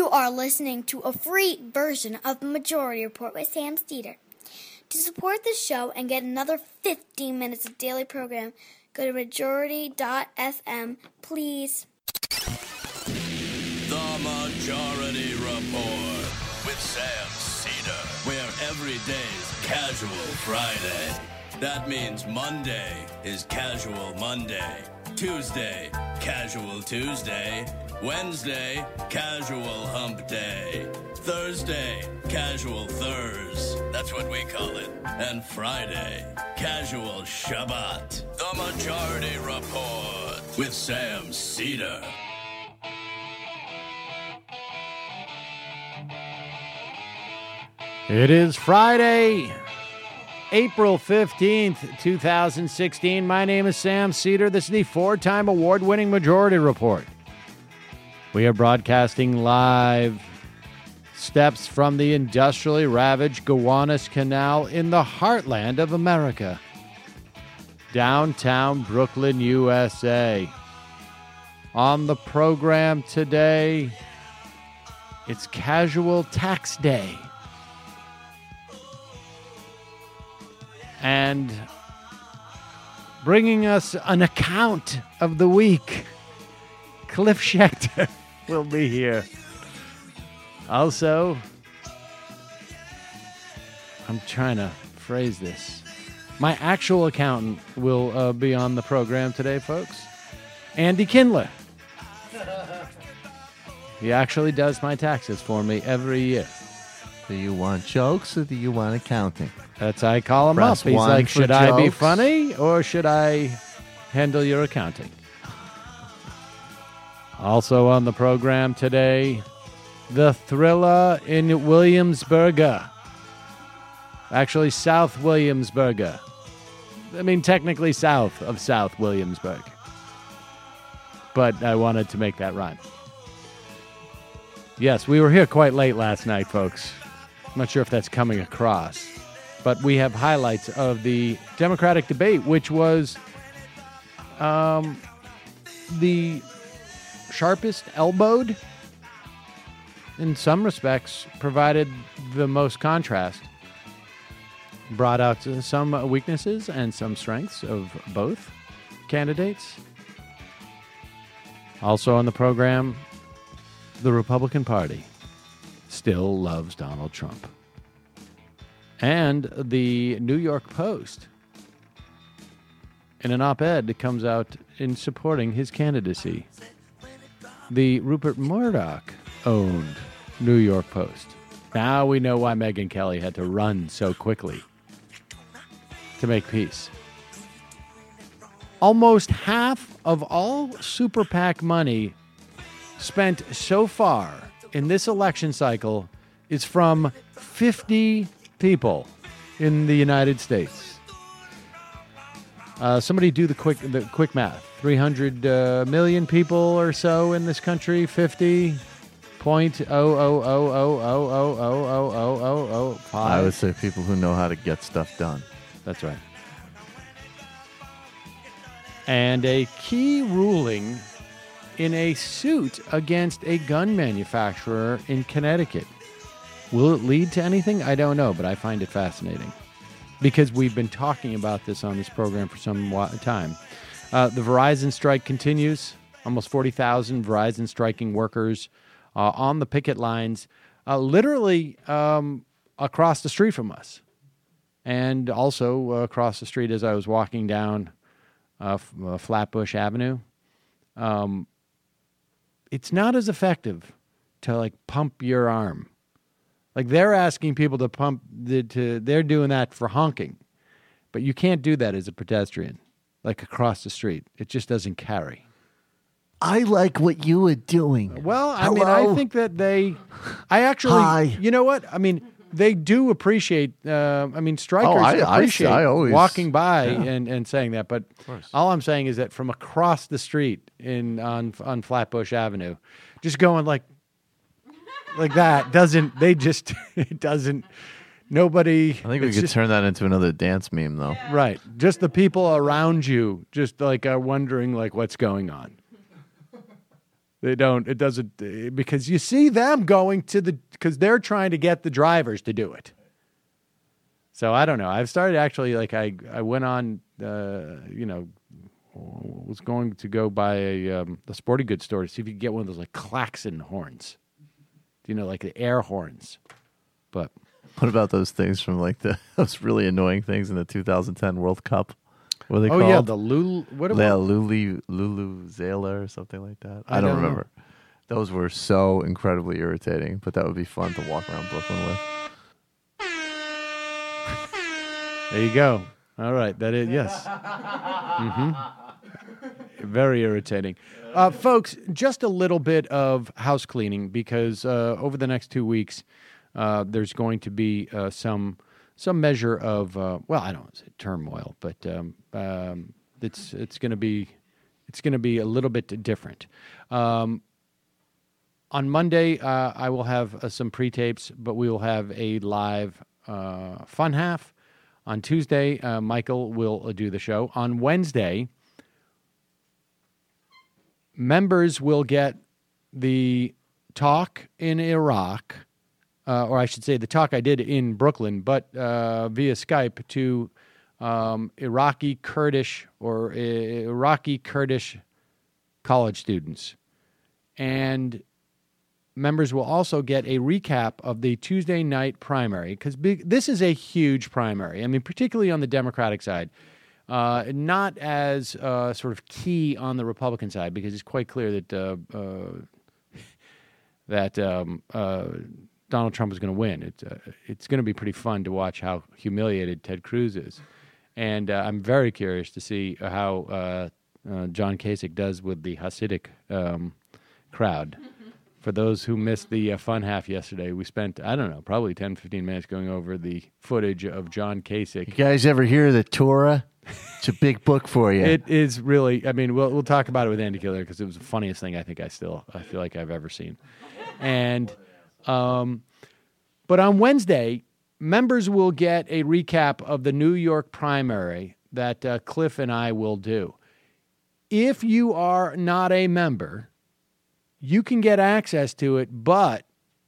You are listening to a free version of the Majority Report with Sam Steeder. To support the show and get another 15 minutes of daily program, go to majority.fm, please. The Majority Report with Sam Steeder, where every day's Casual Friday. That means Monday is Casual Monday, Tuesday, Casual Tuesday, Wednesday, Casual Hump Day, Thursday, Casual Thurs, that's what we call it, and Friday, Casual Shabbat. The Majority Report with Sam Steeder. It is Friday, April 15th, 2016. My name is Sam Steeder. This is the four-time award-winning Majority Report. We are broadcasting live steps from the industrially ravaged Gowanus Canal in the heartland of America. Downtown Brooklyn, USA. On the program today, it's Casual Tax Day. And bringing us an account of the week, Cliff Schechter will be here. Also, I'm trying to phrase this. My actual accountant will be on the program today, folks. Andy Kindler. He actually does my taxes for me every year. Do you want jokes or do you want accounting? That's I call him Press up. He's one like, for should I be jokes." funny or should I handle your accounting? Also on the program today, the Thriller in Williamsburg. Actually, South Williamsburg. I mean, technically south of South Williamsburg. But I wanted to make that rhyme. Yes, we were here quite late last night, folks. I'm not sure if that's coming across. But we have highlights of the Democratic debate, which was the sharpest elbowed, in some respects, provided the most contrast, brought out some weaknesses and some strengths of both candidates. Also on the program, the Republican Party still loves Donald Trump. And the New York Post, in an op-ed that comes out in supporting his candidacy. The Rupert Murdoch-owned New York Post. Now we know why Megyn Kelly had to run so quickly to make peace. Almost half of all Super PAC money spent so far in this election cycle is from 50 people in the United States. Somebody do the quick math. 300 million people or so in this country. 50.00000000005. I would say people who know how to get stuff done. That's right. And a key ruling in a suit against a gun manufacturer in Connecticut. Will it lead to anything? I don't know, but I find it fascinating because we've been talking about this on this program for some time. The Verizon strike continues. Almost 40,000 Verizon striking workers on the picket lines, literally across the street from us. And also across the street as I was walking down Flatbush Avenue. It's not as effective to, like, pump your arm. Like, they're asking people to pump, they're doing that for honking. But you can't do that as a pedestrian, like across the street. It just doesn't carry. I like what you were doing. Well, I mean, I think that Hi. You know what? I mean, they do appreciate, strikers appreciate walking by and saying that. But all I'm saying is that from across the street on Flatbush Avenue, just going like that nobody. I think we could turn that into another dance meme, though. Right. Just the people around you just like are wondering like what's going on. They don't. It doesn't because you see them going to because they're trying to get the drivers to do it. So I don't know. I've started actually I went on was going to go by the sporting goods store to see if you could get one of those like klaxon horns. Like the air horns. But what about those things from like those really annoying things in the 2010 World Cup? What are they called? Oh yeah, the Luluzela or something like that. I don't remember. Those were so incredibly irritating, but that would be fun to walk around Brooklyn with. There you go. All right, that is yes. Mm-hmm. Very irritating. Folks, just a little bit of house cleaning because over the next 2 weeks, there's going to be some measure of I don't want to say turmoil, but it's going to be a little bit different. On Monday, I will have some pre-tapes, but we will have a live fun half. On Tuesday, Michael will do the show. On Wednesday, members will get the talk in Iraq, or I should say the talk I did in Brooklyn, but via Skype to Iraqi Kurdish college students. And members will also get a recap of the Tuesday night primary, because this is a huge primary. I mean, particularly on the Democratic side. Not as sort of key on the Republican side, because it's quite clear that Donald Trump is going to win. It's going to be pretty fun to watch how humiliated Ted Cruz is. And I'm very curious to see how John Kasich does with the Hasidic crowd. For those who missed the fun half yesterday, we spent, I don't know, probably 10, 15 minutes going over the footage of John Kasich. You guys ever hear of the Torah? It's a big book for you. It is really, I mean, we'll talk about it with Andy Killer because it was the funniest thing I feel like I've ever seen. And, but on Wednesday, members will get a recap of the New York primary that Cliff and I will do. If you are not a member, you can get access to it, but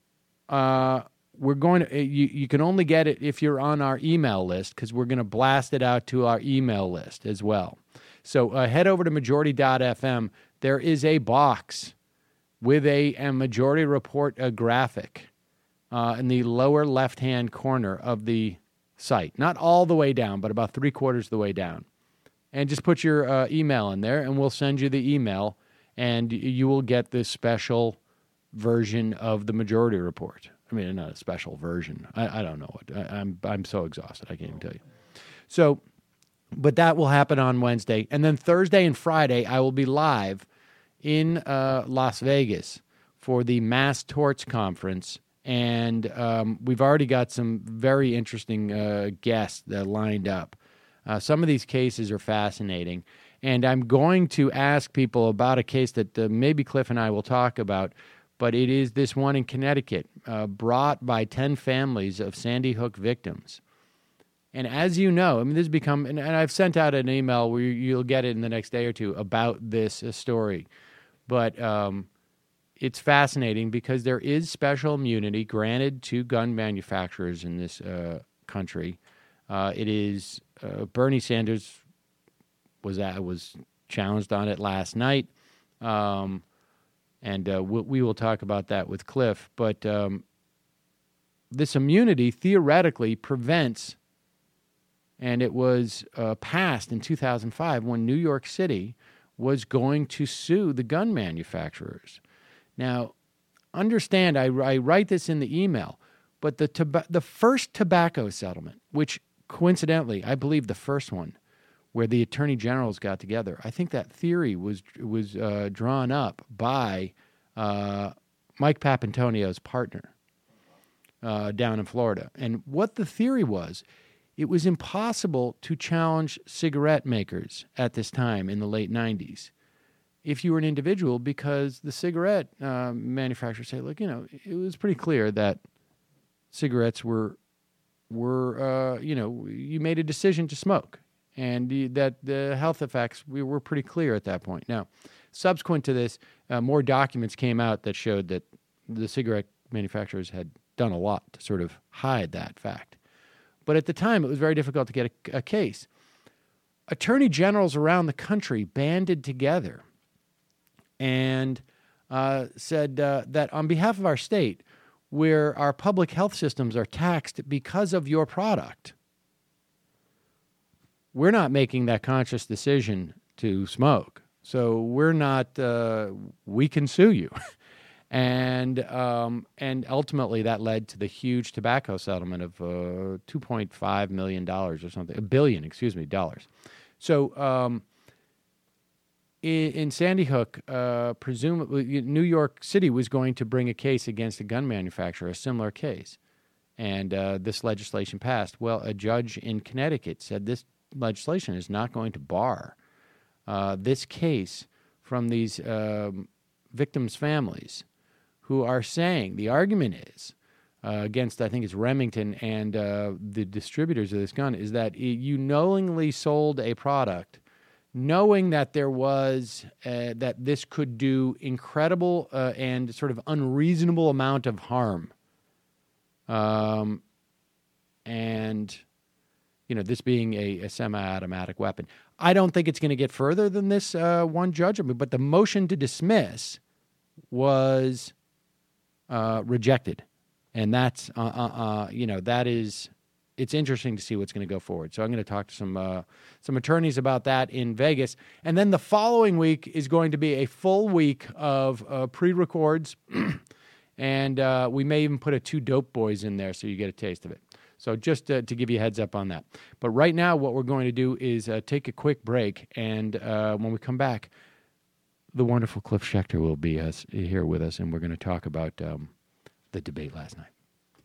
we're going to. You can only get it if you're on our email list, because we're going to blast it out to our email list as well. So head over to majority.fm. There is a box with a Majority Report graphic in the lower left-hand corner of the site. Not all the way down, but about 3/4 of the way down. And just put your email in there, and we'll send you the email. And you will get this special version of the Majority Report. I mean, not a special version. I don't know what. I'm so exhausted. I can't even tell you. So, but that will happen on Wednesday. And then Thursday and Friday, I will be live in Las Vegas for the Mass Torts Conference. And we've already got some very interesting guests that lined up. Some of these cases are fascinating. And I'm going to ask people about a case that maybe Cliff and I will talk about, but it is this one in Connecticut, brought by 10 families of Sandy Hook victims. And as you know, I mean, this has become, and I've sent out an email where you'll get it in the next day or two about this story. But it's fascinating because there is special immunity granted to gun manufacturers in this country. It is Bernie Sanders was challenged on it last night, and we will talk about that with Cliff. But this immunity theoretically prevents, and it was passed in 2005 when New York City was going to sue the gun manufacturers. Now, understand, I write this in the email, but the first tobacco settlement, which coincidentally, I believe the first one, where the attorney generals got together. I think that theory was drawn up by Mike Papantonio's partner down in Florida. And what the theory was, it was impossible to challenge cigarette makers at this time in the late 90s if you were an individual, because the cigarette manufacturers say, look, it was pretty clear that cigarettes were you made a decision to smoke. And that the health effects, we were pretty clear at that point. Now, subsequent to this, more documents came out that showed that the cigarette manufacturers had done a lot to sort of hide that fact. But at the time, it was very difficult to get a case. Attorney generals around the country banded together and said that on behalf of our state, where our public health systems are taxed because of your product, we're not making that conscious decision to smoke. So we're not, we can sue you. And ultimately that led to the huge tobacco settlement of $2.5 million or something, $1 billion, dollars. So in Sandy Hook, presumably New York City was going to bring a case against a gun manufacturer, a similar case. And this legislation passed. Well, a judge in Connecticut said this legislation is not going to bar this case from these victims' families who are saying, the argument is, against, I think it's Remington and the distributors of this gun, is that you knowingly sold a product knowing that there was, that this could do incredible and sort of unreasonable amount of harm. And, this being a semi-automatic weapon. I don't think it's going to get further than this one judgment, but the motion to dismiss was rejected. And that's, that is, it's interesting to see what's going to go forward. So I'm going to talk to some attorneys about that in Vegas. And then the following week is going to be a full week of pre-records. And we may even put a Two Dope Boys in there so you get a taste of it. So just to give you a heads up on that. But right now what we're going to do is take a quick break. And when we come back, the wonderful Cliff Schechter will be here with us, and we're going to talk about the debate last night.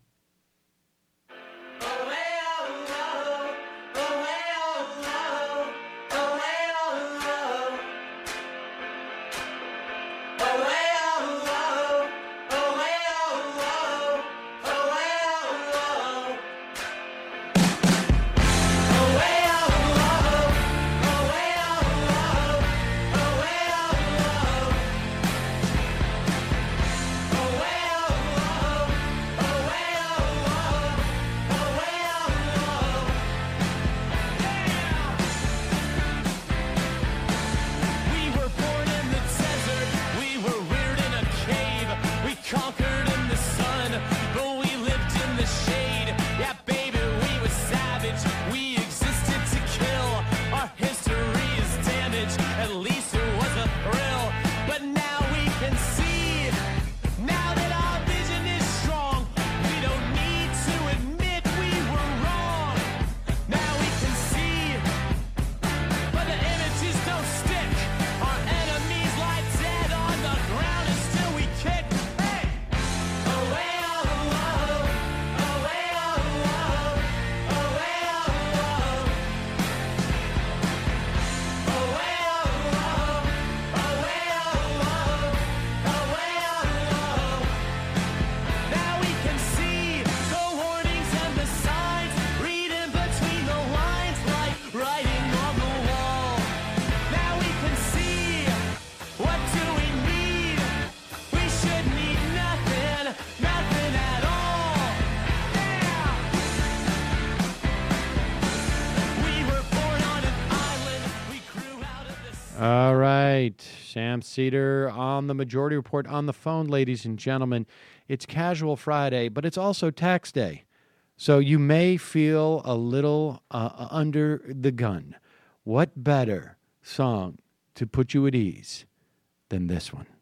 All right, Sam Seder on the Majority Report on the phone, ladies and gentlemen. It's Casual Friday, but it's also tax day. So you may feel a little under the gun. What better song to put you at ease than this one?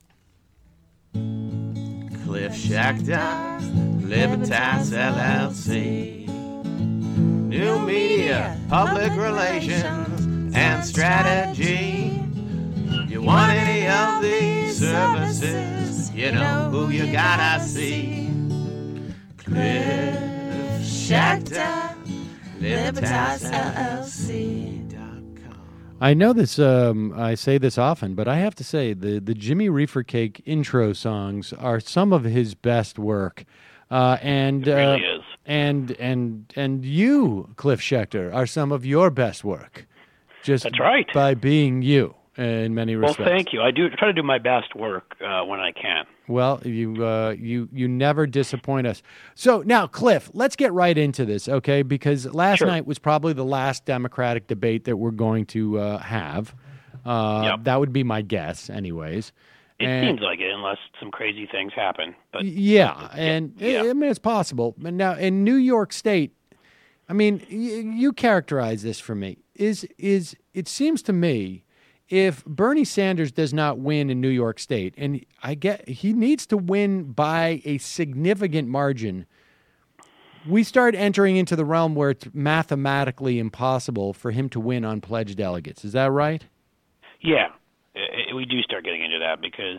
Cliff Schechter, Libertas LLC. New media, public relations, and strategy. You want any of these services, you know who you gotta see. Cliff Schechter, Libertas LLC.com. I know this, I say this often, but I have to say the Jimmy Reefer Cake intro songs are some of his best work. And it really is. And you, Cliff Schechter, are some of your best work. Just That's right. by being you. in many Well, respects. thank you. I do try to do my best work when I can. Well, you never disappoint us. So now, Cliff, let's get right into this, okay? Because last Sure. night was probably the last Democratic debate that we're going to have. Yep. That would be my guess, anyways. It seems like it, unless some crazy things happen. But Yeah, and yeah. I mean, it's possible. But now in New York State, I mean, you characterize this for me. Is it seems to me, if Bernie Sanders does not win in New York State, and I get he needs to win by a significant margin, we start entering into the realm where it's mathematically impossible for him to win on pledged delegates. Is that right? Yeah, we do start getting into that because,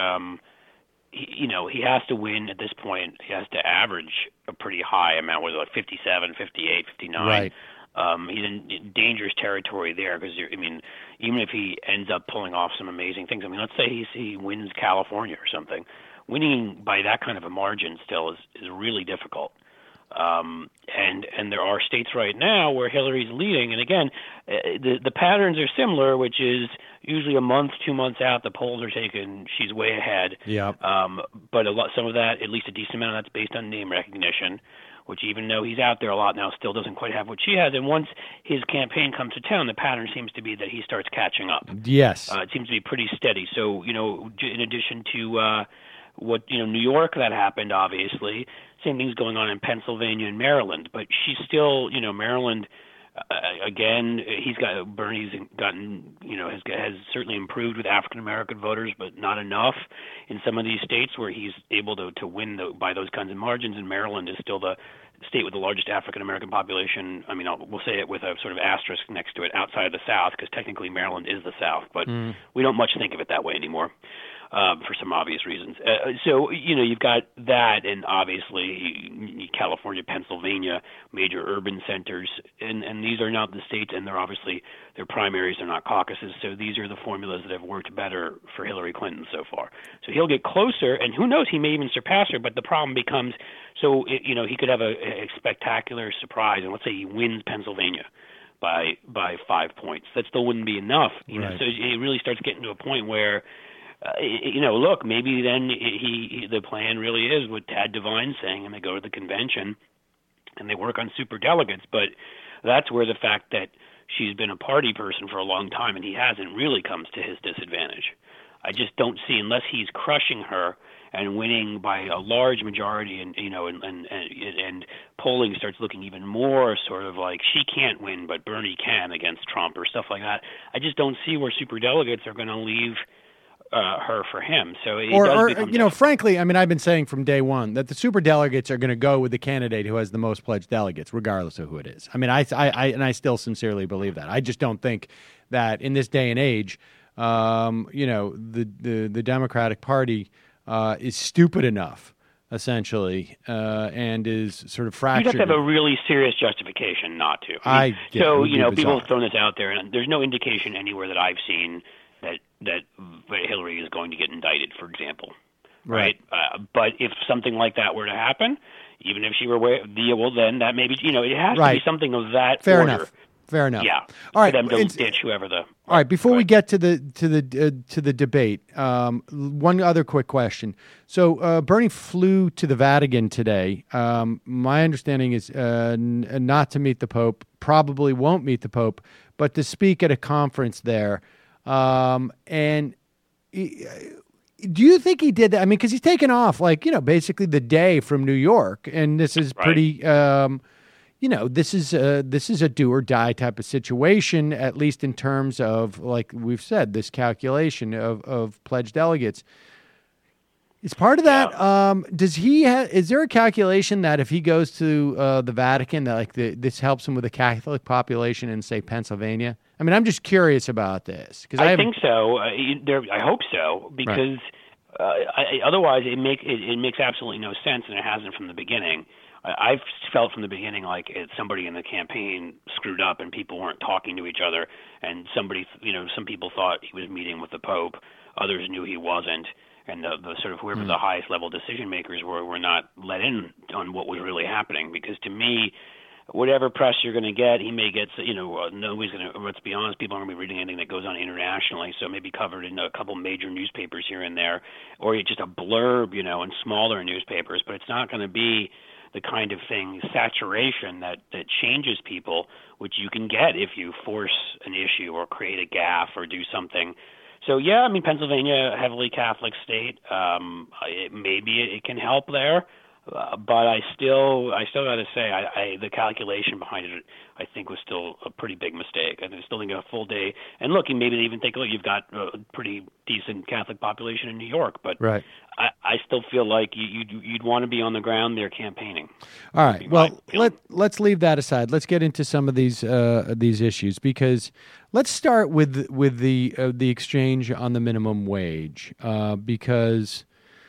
he has to win at this point. He has to average a pretty high amount, was it like 57, 58, 59? Right. He's in dangerous territory there because, even if he ends up pulling off some amazing things, let's say he wins California or something, winning by that kind of a margin still is really difficult. And there are states right now where Hillary's leading, and again, the patterns are similar, which is usually a month, 2 months out, the polls are taken, she's way ahead. Yeah. But some of that, at least a decent amount of that's based on name recognition, which even though he's out there a lot now, still doesn't quite have what she has. And once his campaign comes to town, the pattern seems to be that he starts catching up. Yes. It seems to be pretty steady. So, in addition to what New York, that happened, obviously. Same thing's going on in Pennsylvania and Maryland, but she's still, Maryland. Again, Bernie's gotten, has certainly improved with African American voters, but not enough in some of these states where he's able to win by those kinds of margins. And Maryland is still the state with the largest African American population. We'll say it with a sort of asterisk next to it, outside of the South, because technically Maryland is the South, but we don't much think of it that way anymore. For some obvious reasons. So, you've got that, and obviously California, Pennsylvania, major urban centers, and these are not the states, and they're primaries, they're not caucuses, so these are the formulas that have worked better for Hillary Clinton so far. So he'll get closer, and who knows, he may even surpass her, but the problem becomes, he could have a spectacular surprise, and let's say he wins Pennsylvania by 5 points. That still wouldn't be enough, Right. So it really starts getting to a point where look, maybe then the plan really is what Tad Devine's saying, and they go to the convention and they work on super delegates. But that's where the fact that she's been a party person for a long time and he hasn't really comes to his disadvantage. I just don't see, unless he's crushing her and winning by a large majority, and polling starts looking even more sort of like she can't win, but Bernie can against Trump or stuff like that. I just don't see where super delegates are going to leave her for him. So it does become difficult. Frankly, I've been saying from day one that the superdelegates are going to go with the candidate who has the most pledged delegates, regardless of who it is. I still sincerely believe that. I just don't think that in this day and age, the Democratic Party is stupid enough, essentially, and is sort of fractured. You'd have to have a really serious justification not to. People have thrown this out there, and there's no indication anywhere that I've seen that Hillary is going to get indicted, for example. Right. But if something like that were to happen, even if she were well, then that maybe it has to be something of that Fair order. enough. Fair enough. Yeah. All right. For them to ditch whoever the. All right. Before we get to the debate, one other quick question. So Bernie flew to the Vatican today. My understanding is not to meet the Pope. Probably won't meet the Pope, but to speak at a conference there. And do you think he did that? Because he's taken off basically the day from New York, and this is pretty. This is a do or die type of situation, at least in terms of, like we've said, this calculation of pledged delegates. Is part of that? Is there a calculation that if he goes to the Vatican, that this helps him with the Catholic population in, say, Pennsylvania? I'm just curious about this because I think so. I hope so, because otherwise it makes absolutely no sense, and it hasn't from the beginning. I've felt from the beginning like somebody in the campaign screwed up and people weren't talking to each other, and some people thought he was meeting with the Pope, others knew he wasn't, and the sort of whoever the highest level decision makers were not let in on what was really happening. Because to me, whatever press you're going to get, he may get, nobody's going to, let's be honest, people aren't going to be reading anything that goes on internationally, so maybe covered in a couple major newspapers here and there, or just a blurb, in smaller newspapers, but it's not going to be the kind of thing, saturation that changes people, which you can get if you force an issue or create a gaffe or do something. So, yeah, Pennsylvania, a heavily Catholic state, maybe it can help there. But I still got to say, the calculation behind it, I think, was still a pretty big mistake. I still think a full day. And look, maybe they even think, look, you've got a pretty decent Catholic population in New York, but right. I still feel like you'd want to be on the ground there campaigning. All right. Well, let's leave that aside. Let's get into some of these issues, because let's start with the exchange on the minimum wage, because.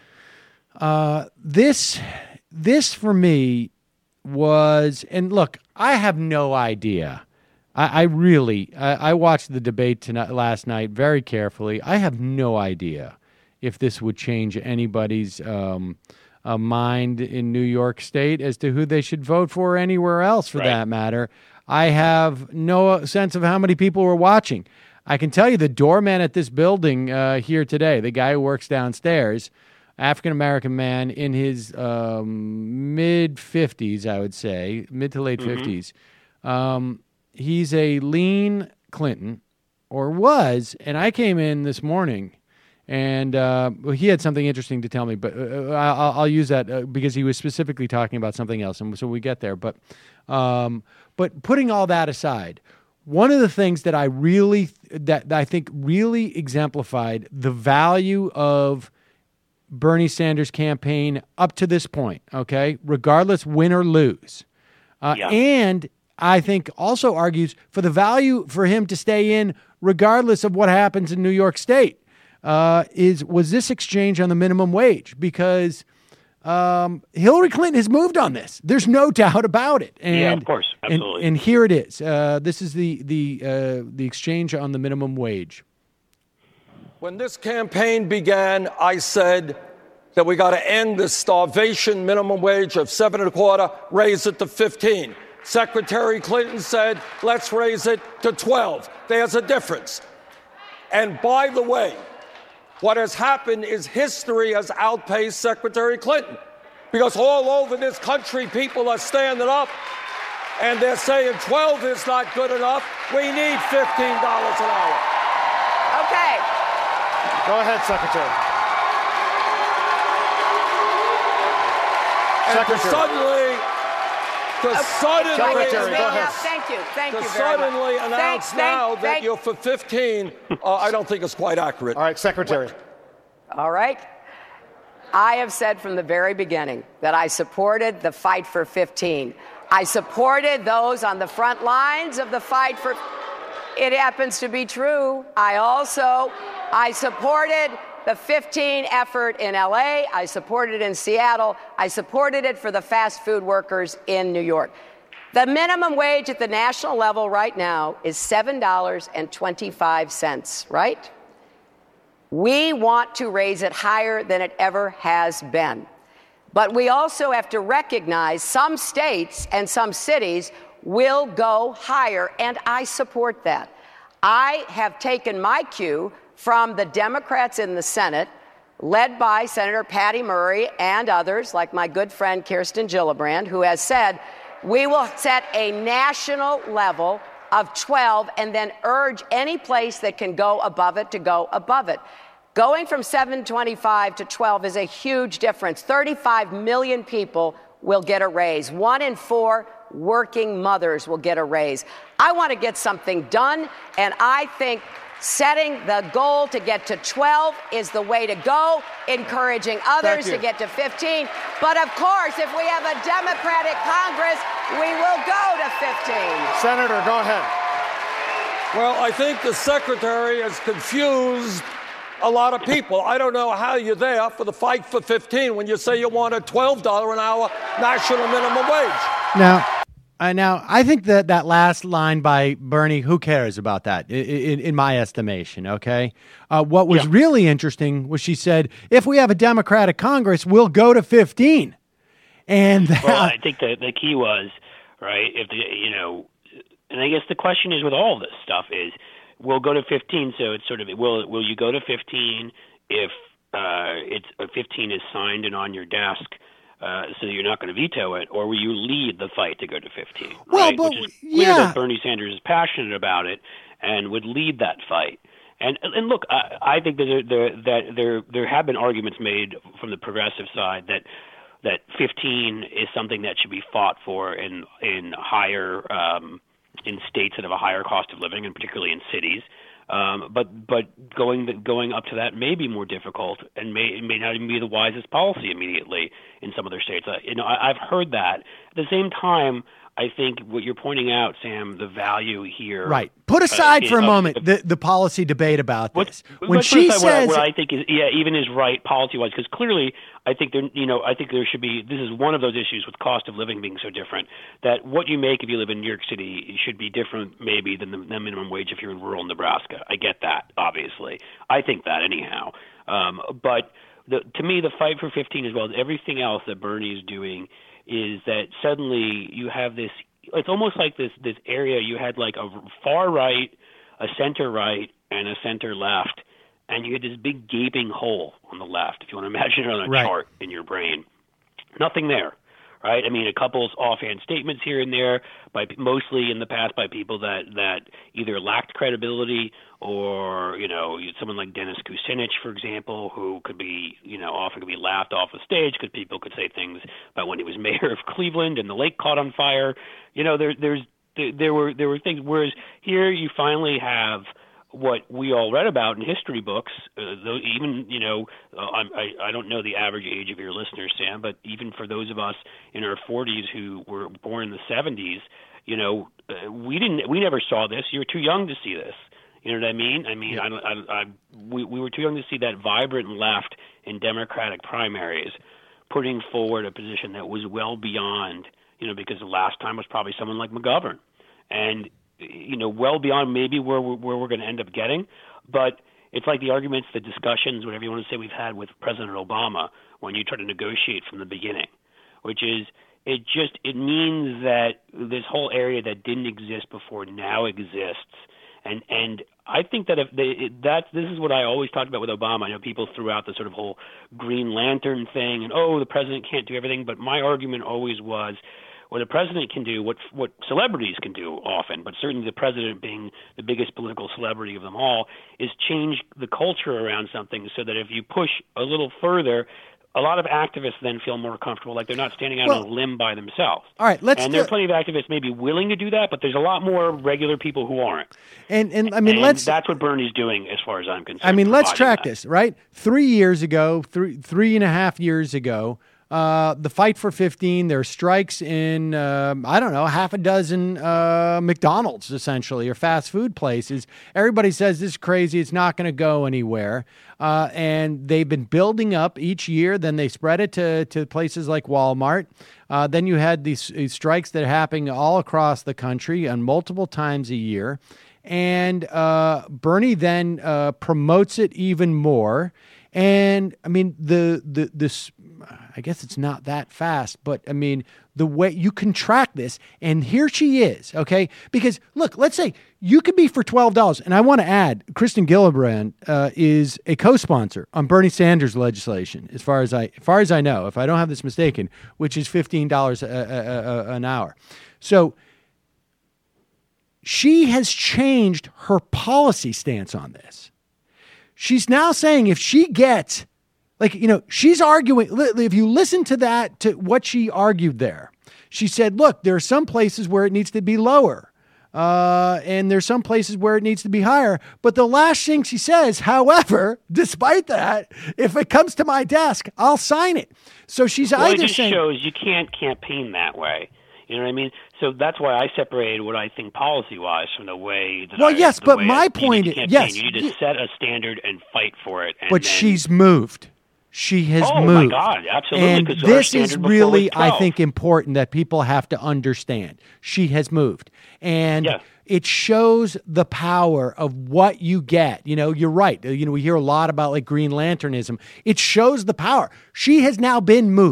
This for me was, and look, I have no idea. I watched the debate last night very carefully. I have no idea if this would change anybody's mind in New York State as to who they should vote for or anywhere else for that matter. I have no sense of how many people were watching. I can tell you the doorman at this building here today, the guy who works downstairs, African-American man in his mid-50s, I would say, mid to late 50s. He's a lean Clinton, or was, and I came in this morning, and he had something interesting to tell me, but I'll use that because he was specifically talking about something else, and so we get there. But putting all that aside, one of the things that I think really exemplified the value of Bernie Sanders' campaign up to this point, okay, regardless win or lose. And I think also argues for the value for him to stay in regardless of what happens in New York State, was this exchange on the minimum wage, because Hillary Clinton has moved on this. There's no doubt about it. And, yeah, of course. Absolutely. And here it is. This is the exchange on the minimum wage. When this campaign began, I said that we got to end the starvation minimum wage of $7.25, raise it to 15. Secretary Clinton said, let's raise it to 12. There's a difference. And by the way, what has happened is history has outpaced Secretary Clinton, because all over this country, people are standing up and they're saying 12 is not good enough. We need $15 an hour. Okay. Go ahead, Secretary. And Secretary, go ahead. Thank you very much. Suddenly announce now that you're for 15, I don't think it's quite accurate. All right, Secretary. All right. I have said from the very beginning that I supported the fight for 15. I supported those on the front lines of the fight for. It happens to be true. I supported the 15 effort in LA. I supported it in Seattle. I supported it for the fast food workers in New York. The minimum wage at the national level right now is $7.25, right? We want to raise it higher than it ever has been. But we also have to recognize some states and some cities will go higher, and I support that. I have taken my cue from the Democrats in the Senate, led by Senator Patty Murray and others, like my good friend Kirsten Gillibrand, who has said, we will set a national level of 12 and then urge any place that can go above it to go above it. Going from 725 to 12 is a huge difference. 35 million people will get a raise. 1 in 4 working mothers will get a raise. I want to get something done, and I think setting the goal to get to 12 is the way to go, encouraging others to get to 15. But of course, if we have a Democratic Congress, we will go to 15. Senator, go ahead. Well, I think the Secretary has confused a lot of people. I don't know how you're there for the fight for 15 when you say you want a $12 an hour national minimum wage. Now, I think that last line by Bernie, who cares about that, in my estimation, okay? What was really interesting was she said, if we have a Democratic Congress, we'll go to 15. And well, I think the key was right? If and I guess the question is with all this stuff is, we'll go to 15. So it's sort of will you go to 15 if it's 15 is signed and on your desk, so you're not going to veto it, or will you lead the fight to go to 15? Well, right? but Which is clear that Bernie Sanders is passionate about it and would lead that fight. And look, I think that there have been arguments made from the progressive side that 15 is something that should be fought for in higher in states that have a higher cost of living, and particularly in cities. But going up to that may be more difficult, and may not even be the wisest policy immediately in some other states. I've heard that. At the same time, I think what you're pointing out, Sam, the value here. Right. Put aside for a moment the policy debate about this. When she says, what I think is, even is right policy-wise, because clearly, I think there should be. This is one of those issues with cost of living being so different, that what you make if you live in New York City should be different, maybe, than the minimum wage if you're in rural Nebraska. I get that, obviously. I think that anyhow. But to me, the fight for 15, as well as everything else that Bernie is doing, is that suddenly you have this, it's almost like this area, you had like a far right, a center right, and a center left, and you had this big gaping hole on the left, if you want to imagine it on a chart in your brain. Nothing there, right? I mean, a couple offhand statements here and there, mostly in the past by people that either lacked credibility or, someone like Dennis Kucinich, for example, who could be, often could be laughed off the stage because people could say things about when he was mayor of Cleveland and the lake caught on fire. There were things, whereas here you finally have what we all read about in history books, though even, I don't know the average age of your listeners, Sam, but even for those of us in our 40s who were born in the 70s, we never saw this. You were too young to see this. You know what I mean? I mean, yeah. We were too young to see that vibrant left in Democratic primaries putting forward a position that was well beyond, because the last time was probably someone like McGovern. And, well beyond maybe where we're going to end up getting. But it's like the arguments, the discussions, whatever you want to say we've had with President Obama when you try to negotiate from the beginning, which is it means that this whole area that didn't exist before now exists. And I think that this is what I always talked about with Obama. I know people threw out the sort of whole Green Lantern thing and, the president can't do everything. But my argument always was, what the president can do, what celebrities can do often, but certainly the president being the biggest political celebrity of them all, is change the culture around something so that if you push a little further, a lot of activists then feel more comfortable, like they're not standing out on a limb by themselves. All right, and there are plenty of activists maybe willing to do that, but there's a lot more regular people who aren't. And I mean, that's what Bernie's doing, as far as I'm concerned. I mean, let's track this, right? 3 years ago, 3.5 years ago, the fight for 15, there are strikes in, half a dozen McDonald's, essentially, or fast food places. Everybody says this is crazy. It's not going to go anywhere. And they've been building up each year. Then they spread it to places like Walmart. Then you had these strikes that are happening all across the country and multiple times a year. And Bernie then promotes it even more. And I mean, this, I guess it's not that fast, but I mean, the way you can track this, and here she is, okay? Because look, let's say you could be for $12, and I want to add, Kristen Gillibrand is a co-sponsor on Bernie Sanders legislation, as far as I know, if I don't have this mistaken, which is $15 an hour. So she has changed her policy stance on this. She's now saying if she gets, she's arguing, if you listen to that, to what she argued there, she said, look, there are some places where it needs to be lower, and there's some places where it needs to be higher. But the last thing she says, however, despite that, if it comes to my desk, I'll sign it. So she's it just shows you can't campaign that way. You know what I mean? So that's why I separated what I think policy-wise from the way that yes, but my point is, yes. You need to set a standard and fight for it. But she's moved. She has moved. Oh, my God, absolutely. And this is really, I think, important that people have to understand. She has moved. And it shows the power of what you get. You're right. We hear a lot about like Green Lanternism. It shows the power. She has now been moved.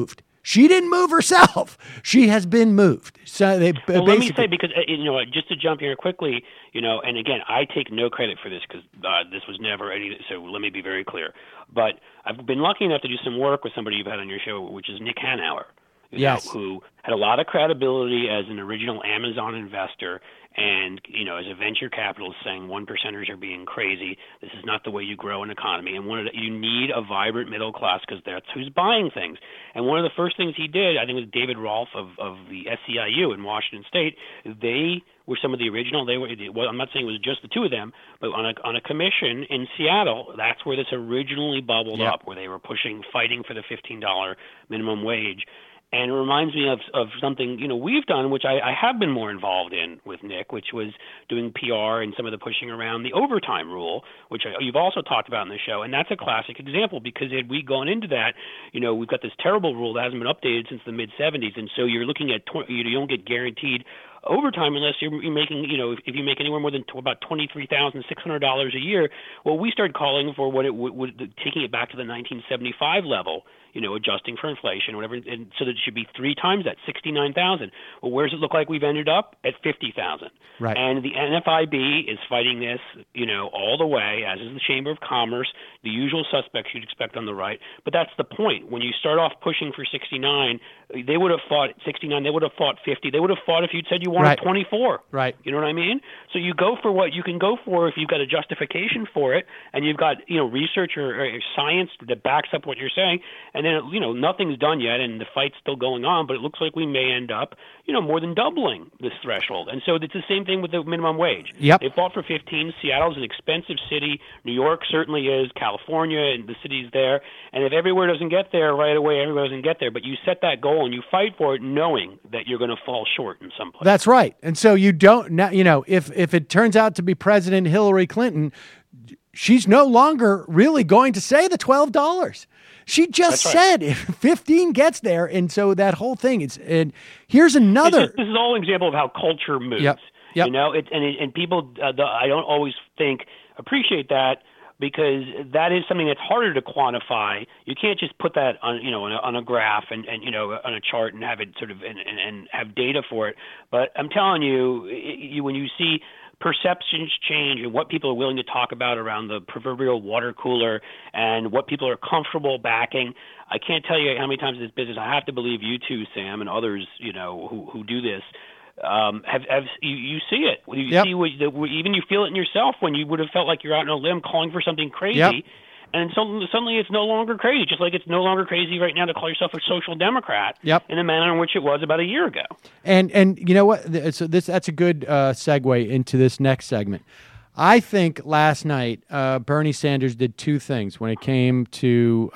She didn't move herself. She has been moved. So they well, let me say, because just to jump here quickly, and again, I take no credit for this because this was never any. So let me be very clear. But I've been lucky enough to do some work with somebody you've had on your show, which is Nick Hanauer. Yes. Who had a lot of credibility as an original Amazon investor and, as a venture capitalist saying 1%ers are being crazy. This is not the way you grow an economy. And you need a vibrant middle class because that's who's buying things. And one of the first things he did, I think it was David Rolfe of the SEIU in Washington State, they were some of the original. I'm not saying it was just the two of them, but on a commission in Seattle, that's where this originally bubbled up, where they were fighting for the $15 minimum wage. And it reminds me of something, we've done, which I have been more involved in with Nick, which was doing PR and some of the pushing around the overtime rule, which you've also talked about in the show. And that's a classic example because had we gone into that, we've got this terrible rule that hasn't been updated since the mid-'70s. And so you're looking at you don't get guaranteed overtime unless you're making, if you make anywhere more than about $23,600 a year. Well, we started calling for what it would taking it back to the 1975 level, adjusting for inflation or whatever, and so that it should be 3 times that, 69,000. Well, where does it look like we've ended up? At 50,000. Right. And the NFIB is fighting this, all the way, as is the Chamber of Commerce, the usual suspects you'd expect on the right. But that's the point. When you start off pushing for 69, they would have fought 69. They would have fought 50. They would have fought if you'd said you wanted 24. Right. You know what I mean? So you go for what you can go for if you've got a justification for it, and you've got research or science that backs up what you're saying. And then nothing's done yet, and the fight's still going on. But it looks like we may end up more than doubling this threshold. And so it's the same thing with the minimum wage. Yep. They fought for 15. Seattle's an expensive city. New York certainly is. California and the cities there. And if everywhere doesn't get there right away, everywhere doesn't get there. But you set that goal and you fight for it, knowing that you're going to fall short in some place. That's right. And so you don't, if it turns out to be President Hillary Clinton, she's no longer really going to say the $12. She just said if 15 gets there, and so that whole thing. And here's another. This is all an example of how culture moves. Yep. And people, I don't always appreciate that, because that is something that's harder to quantify. You can't just put that on on a graph and on a chart and have it sort of and have data for it. But I'm telling you, when you see perceptions change and what people are willing to talk about around the proverbial water cooler and what people are comfortable backing, I can't tell you how many times in this business I have to believe you too, Sam, and others who do this. You see it. You see even you feel it in yourself when you would have felt like you're out on a limb calling for something crazy. Yep. And suddenly it's no longer crazy, just like it's no longer crazy right now to call yourself a social democrat in the manner in which it was about a year ago. And you know what? So that's a good segue into this next segment. I think last night Bernie Sanders did two things when it came to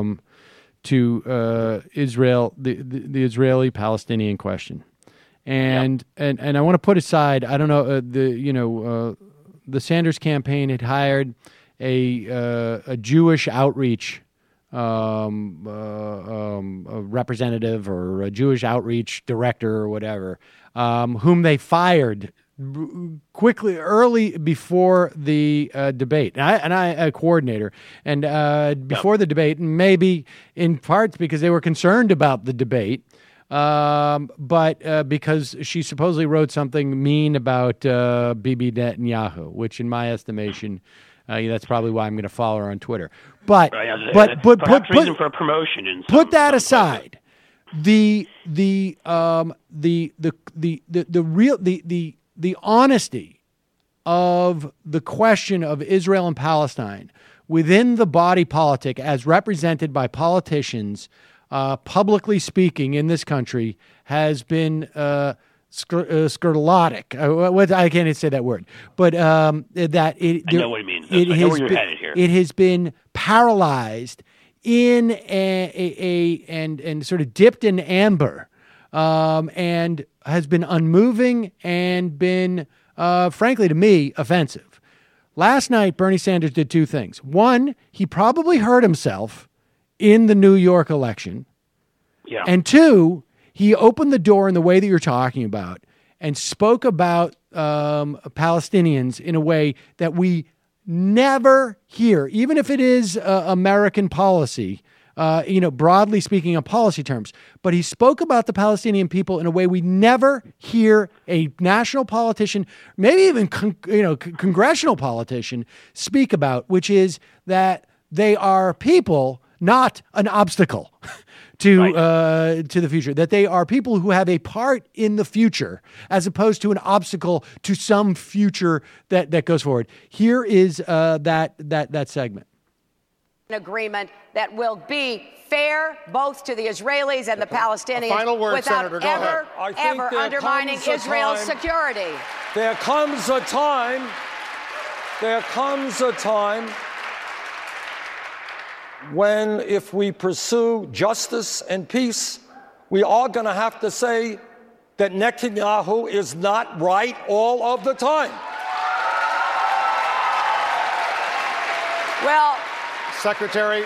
Israel, the Israeli-Palestinian question. And I want to put aside, I don't know, the Sanders campaign had hired a Jewish outreach a representative or a Jewish outreach director or whatever, whom they fired quickly, early before the debate. And I a coordinator, and before the debate, maybe in parts because they were concerned about the debate. But because she supposedly wrote something mean about Bibi Netanyahu, which in my estimation, that's probably why I'm going to follow her on Twitter. But perhaps reason for a promotion. Put that aside. The honesty of the question of Israel and Palestine within the body politic, as represented by politicians, publicly speaking in this country, has been scurlotic. I can't even say that word, but that it. I know what it means. I know where you're headed here. It has been paralyzed in and sort of dipped in amber, and has been unmoving and been, frankly, to me, offensive. Last night, Bernie Sanders did two things. One, he probably hurt himself in the New York election. Yeah. And two, he opened the door in the way that you're talking about and spoke about Palestinians in a way that we never hear, even if it is American policy, broadly speaking in policy terms. But he spoke about the Palestinian people in a way we never hear a national politician, maybe even congressional politician, speak about, which is that they are people, not an obstacle to the future, that they are people who have a part in the future as opposed to an obstacle to some future that goes forward. Here is that segment. An agreement that will be fair both to the Israelis and the Palestinians final word, without Senator, go ever ahead. undermining Israel's security. There comes a time when, if we pursue justice and peace, we are going to have to say that Netanyahu is not right all of the time. Well, Secretary.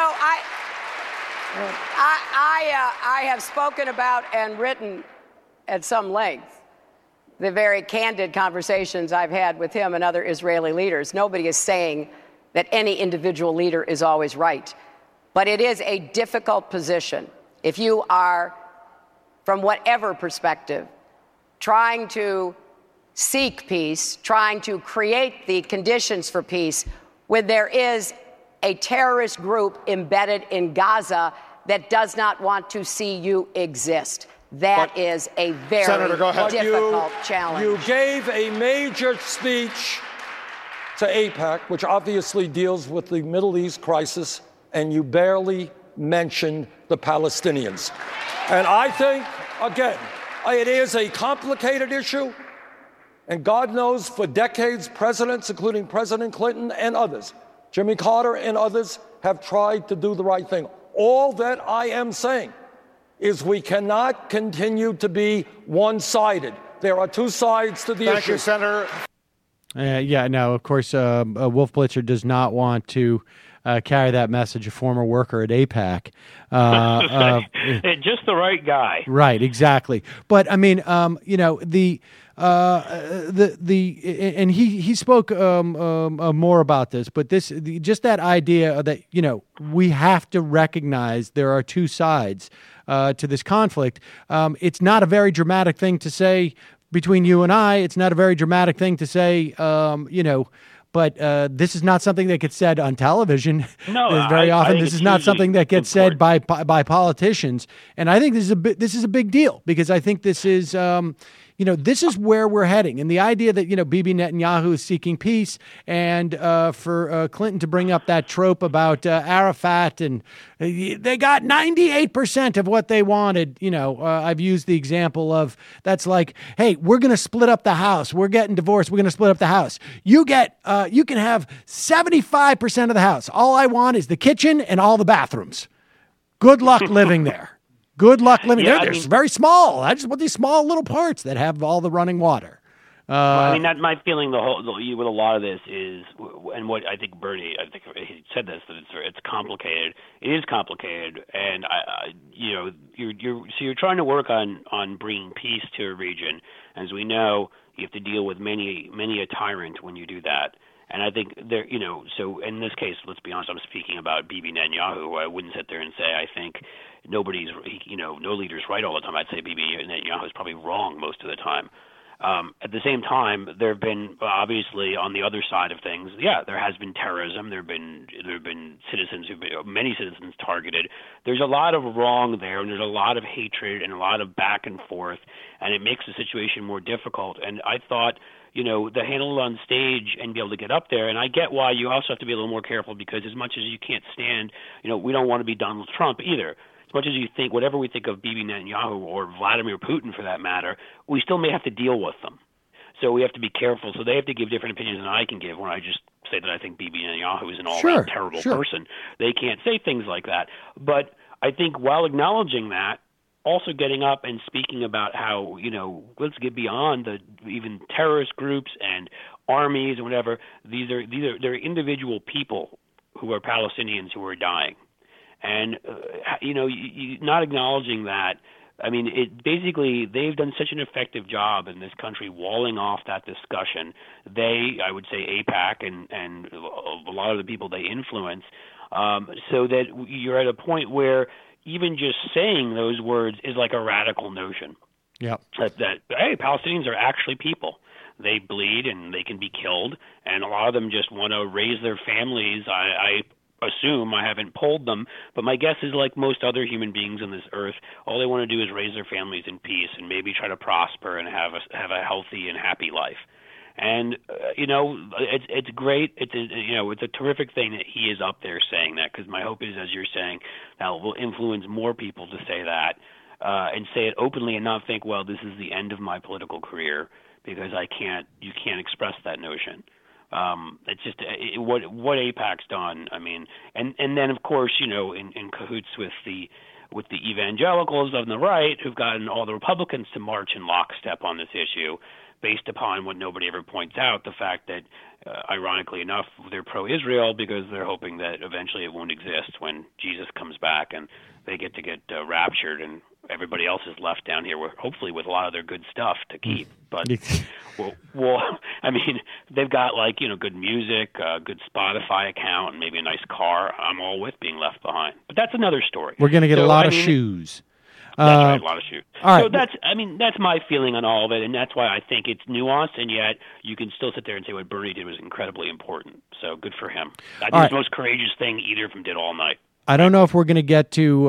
I have spoken about and written at some length the very candid conversations I've had with him and other Israeli leaders. Nobody is saying that any individual leader is always right. But it is a difficult position. If you are, from whatever perspective, trying to seek peace, trying to create the conditions for peace, when there is a terrorist group embedded in Gaza that does not want to see you exist. That is a very difficult challenge. You gave a major speech to AIPAC, which obviously deals with the Middle East crisis, and you barely mentioned the Palestinians. And I think, again, it is a complicated issue, and God knows for decades, presidents, including President Clinton and others, Jimmy Carter and others, have tried to do the right thing. All that I am saying is we cannot continue to be one-sided. There are two sides to the issue. Thank you, Senator. Of course, Wolf Blitzer does not want to carry that message, a former worker at AIPAC. Just the right guy. Right, exactly. But, I mean, he spoke more about this, but just that idea that, we have to recognize there are two sides to this conflict. It's not a very dramatic thing to say between you and I. It's not a very dramatic thing to say, but this is not something that gets said on television. No, very often this is not something that gets said by politicians. And I think this is a big deal, because I think this is this is where we're heading. And the idea that, Bibi Netanyahu is seeking peace, and for Clinton to bring up that trope about Arafat, and they got 98% of what they wanted. I've used the example of, that's like, hey, we're going to split up the house. We're getting divorced. We're going to split up the house. You can have 75% of the house. All I want is the kitchen and all the bathrooms. Good luck living there. Good luck living there. They're very small. I just want these small little parts that have all the running water. That my feeling with a lot of this is, and what I think Bernie, he said this, that it's complicated. It is complicated, and you're trying to work on bringing peace to a region. As we know, you have to deal with many a tyrant when you do that. And I think so in this case, let's be honest, I'm speaking about Bibi Netanyahu. I wouldn't sit there and say I think no leader's right all the time. I'd say Bibi Netanyahu is probably wrong most of the time. At the same time, there have been, obviously, on the other side of things, there has been terrorism. There have been many citizens targeted. There's a lot of wrong there, and there's a lot of hatred and a lot of back and forth, and it makes the situation more difficult. And I thought, the handle it on stage and be able to get up there. And I get why you also have to be a little more careful, because as much as you can't stand, we don't want to be Donald Trump either. As much as you think, whatever we think of Bibi Netanyahu or Vladimir Putin for that matter, we still may have to deal with them. So we have to be careful. So they have to give different opinions than I can give when I just say that I think Bibi Netanyahu is an all-around terrible person. They can't say things like that. But I think while acknowledging that, also getting up and speaking about how, let's get beyond the even terrorist groups and armies and whatever. They're individual people who are Palestinians who are dying. And, not acknowledging that, basically they've done such an effective job in this country walling off that discussion. I would say AIPAC and a lot of the people they influence so that you're at a point where even just saying those words is like a radical notion. Yeah. That hey, Palestinians are actually people. They bleed and they can be killed, and a lot of them just want to raise their families. I assume, I haven't polled them, but my guess is like most other human beings on this earth, all they want to do is raise their families in peace and maybe try to prosper and have a healthy and happy life. And it's great. It's a terrific thing that he is up there saying that, because my hope is, as you're saying, that will influence more people to say that and say it openly and not think, well, this is the end of my political career because you can't express that notion. It's just what AIPAC's done. I mean, and then of course, in cahoots with the evangelicals on the right, who've gotten all the Republicans to march in lockstep on this issue, based upon what nobody ever points out, the fact that, ironically enough, they're pro-Israel because they're hoping that eventually it won't exist when Jesus comes back and they get raptured, and everybody else is left down here, hopefully with a lot of their good stuff to keep. But, well, I mean, they've got good music, a good Spotify account, and maybe a nice car. I'm all with being left behind. But that's another story. We're going to get a lot of shoes. That's right, a lot of shoes. All so right. that's my feeling on all of it, and that's why I think it's nuanced, and yet you can still sit there and say what Bernie did was incredibly important. So good for him. I think it's the most courageous thing either of them did all night. I don't know if we're going to get to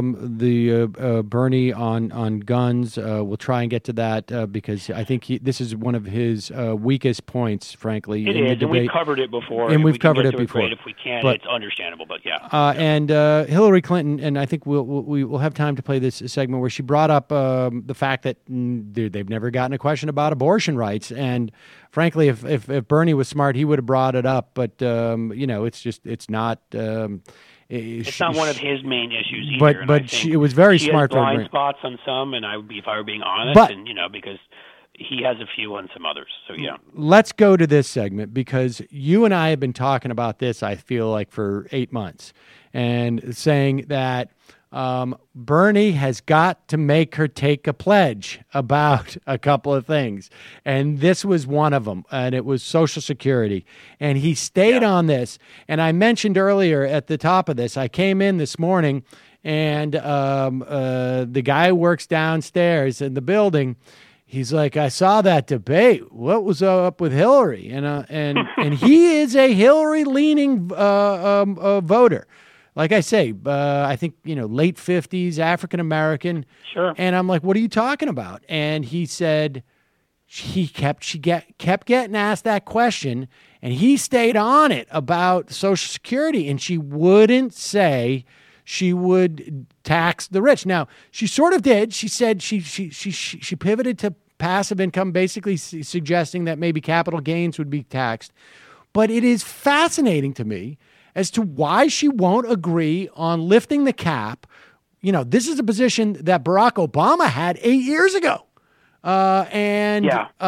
the Bernie on guns. We'll try and get to that because I think this is one of his weakest points, frankly. It in is, the debate. And we've covered it before. And we've covered it before. Great. If we can, but, it's understandable, but yeah. And Hillary Clinton, and I think we'll have time to play this segment where she brought up the fact that they've never gotten a question about abortion rights. And frankly, if Bernie was smart, he would have brought it up. But, it's not... it's not one of his main issues either. But it was very smart for her. She has blind spots on some, and if I were being honest, because he has a few on some others. So, yeah. Let's go to this segment because you and I have been talking about this, I feel like, for 8 months and saying that Bernie has got to make her take a pledge about a couple of things. And this was one of them, and it was Social Security. And he stayed on this. And I mentioned earlier at the top of this, I came in this morning, and the guy who works downstairs in the building, he's like, I saw that debate. What was up with Hillary? And he is a Hillary-leaning voter. Like I say, I think, late 50s, African-American. Sure. And I'm like, what are you talking about? And he said she kept getting asked that question, and he stayed on it about Social Security, and she wouldn't say she would tax the rich. Now, she sort of did. She said she pivoted to passive income, basically suggesting that maybe capital gains would be taxed. But it is fascinating to me as to why she won't agree on lifting the cap. This is a position that Barack Obama had 8 years ago. And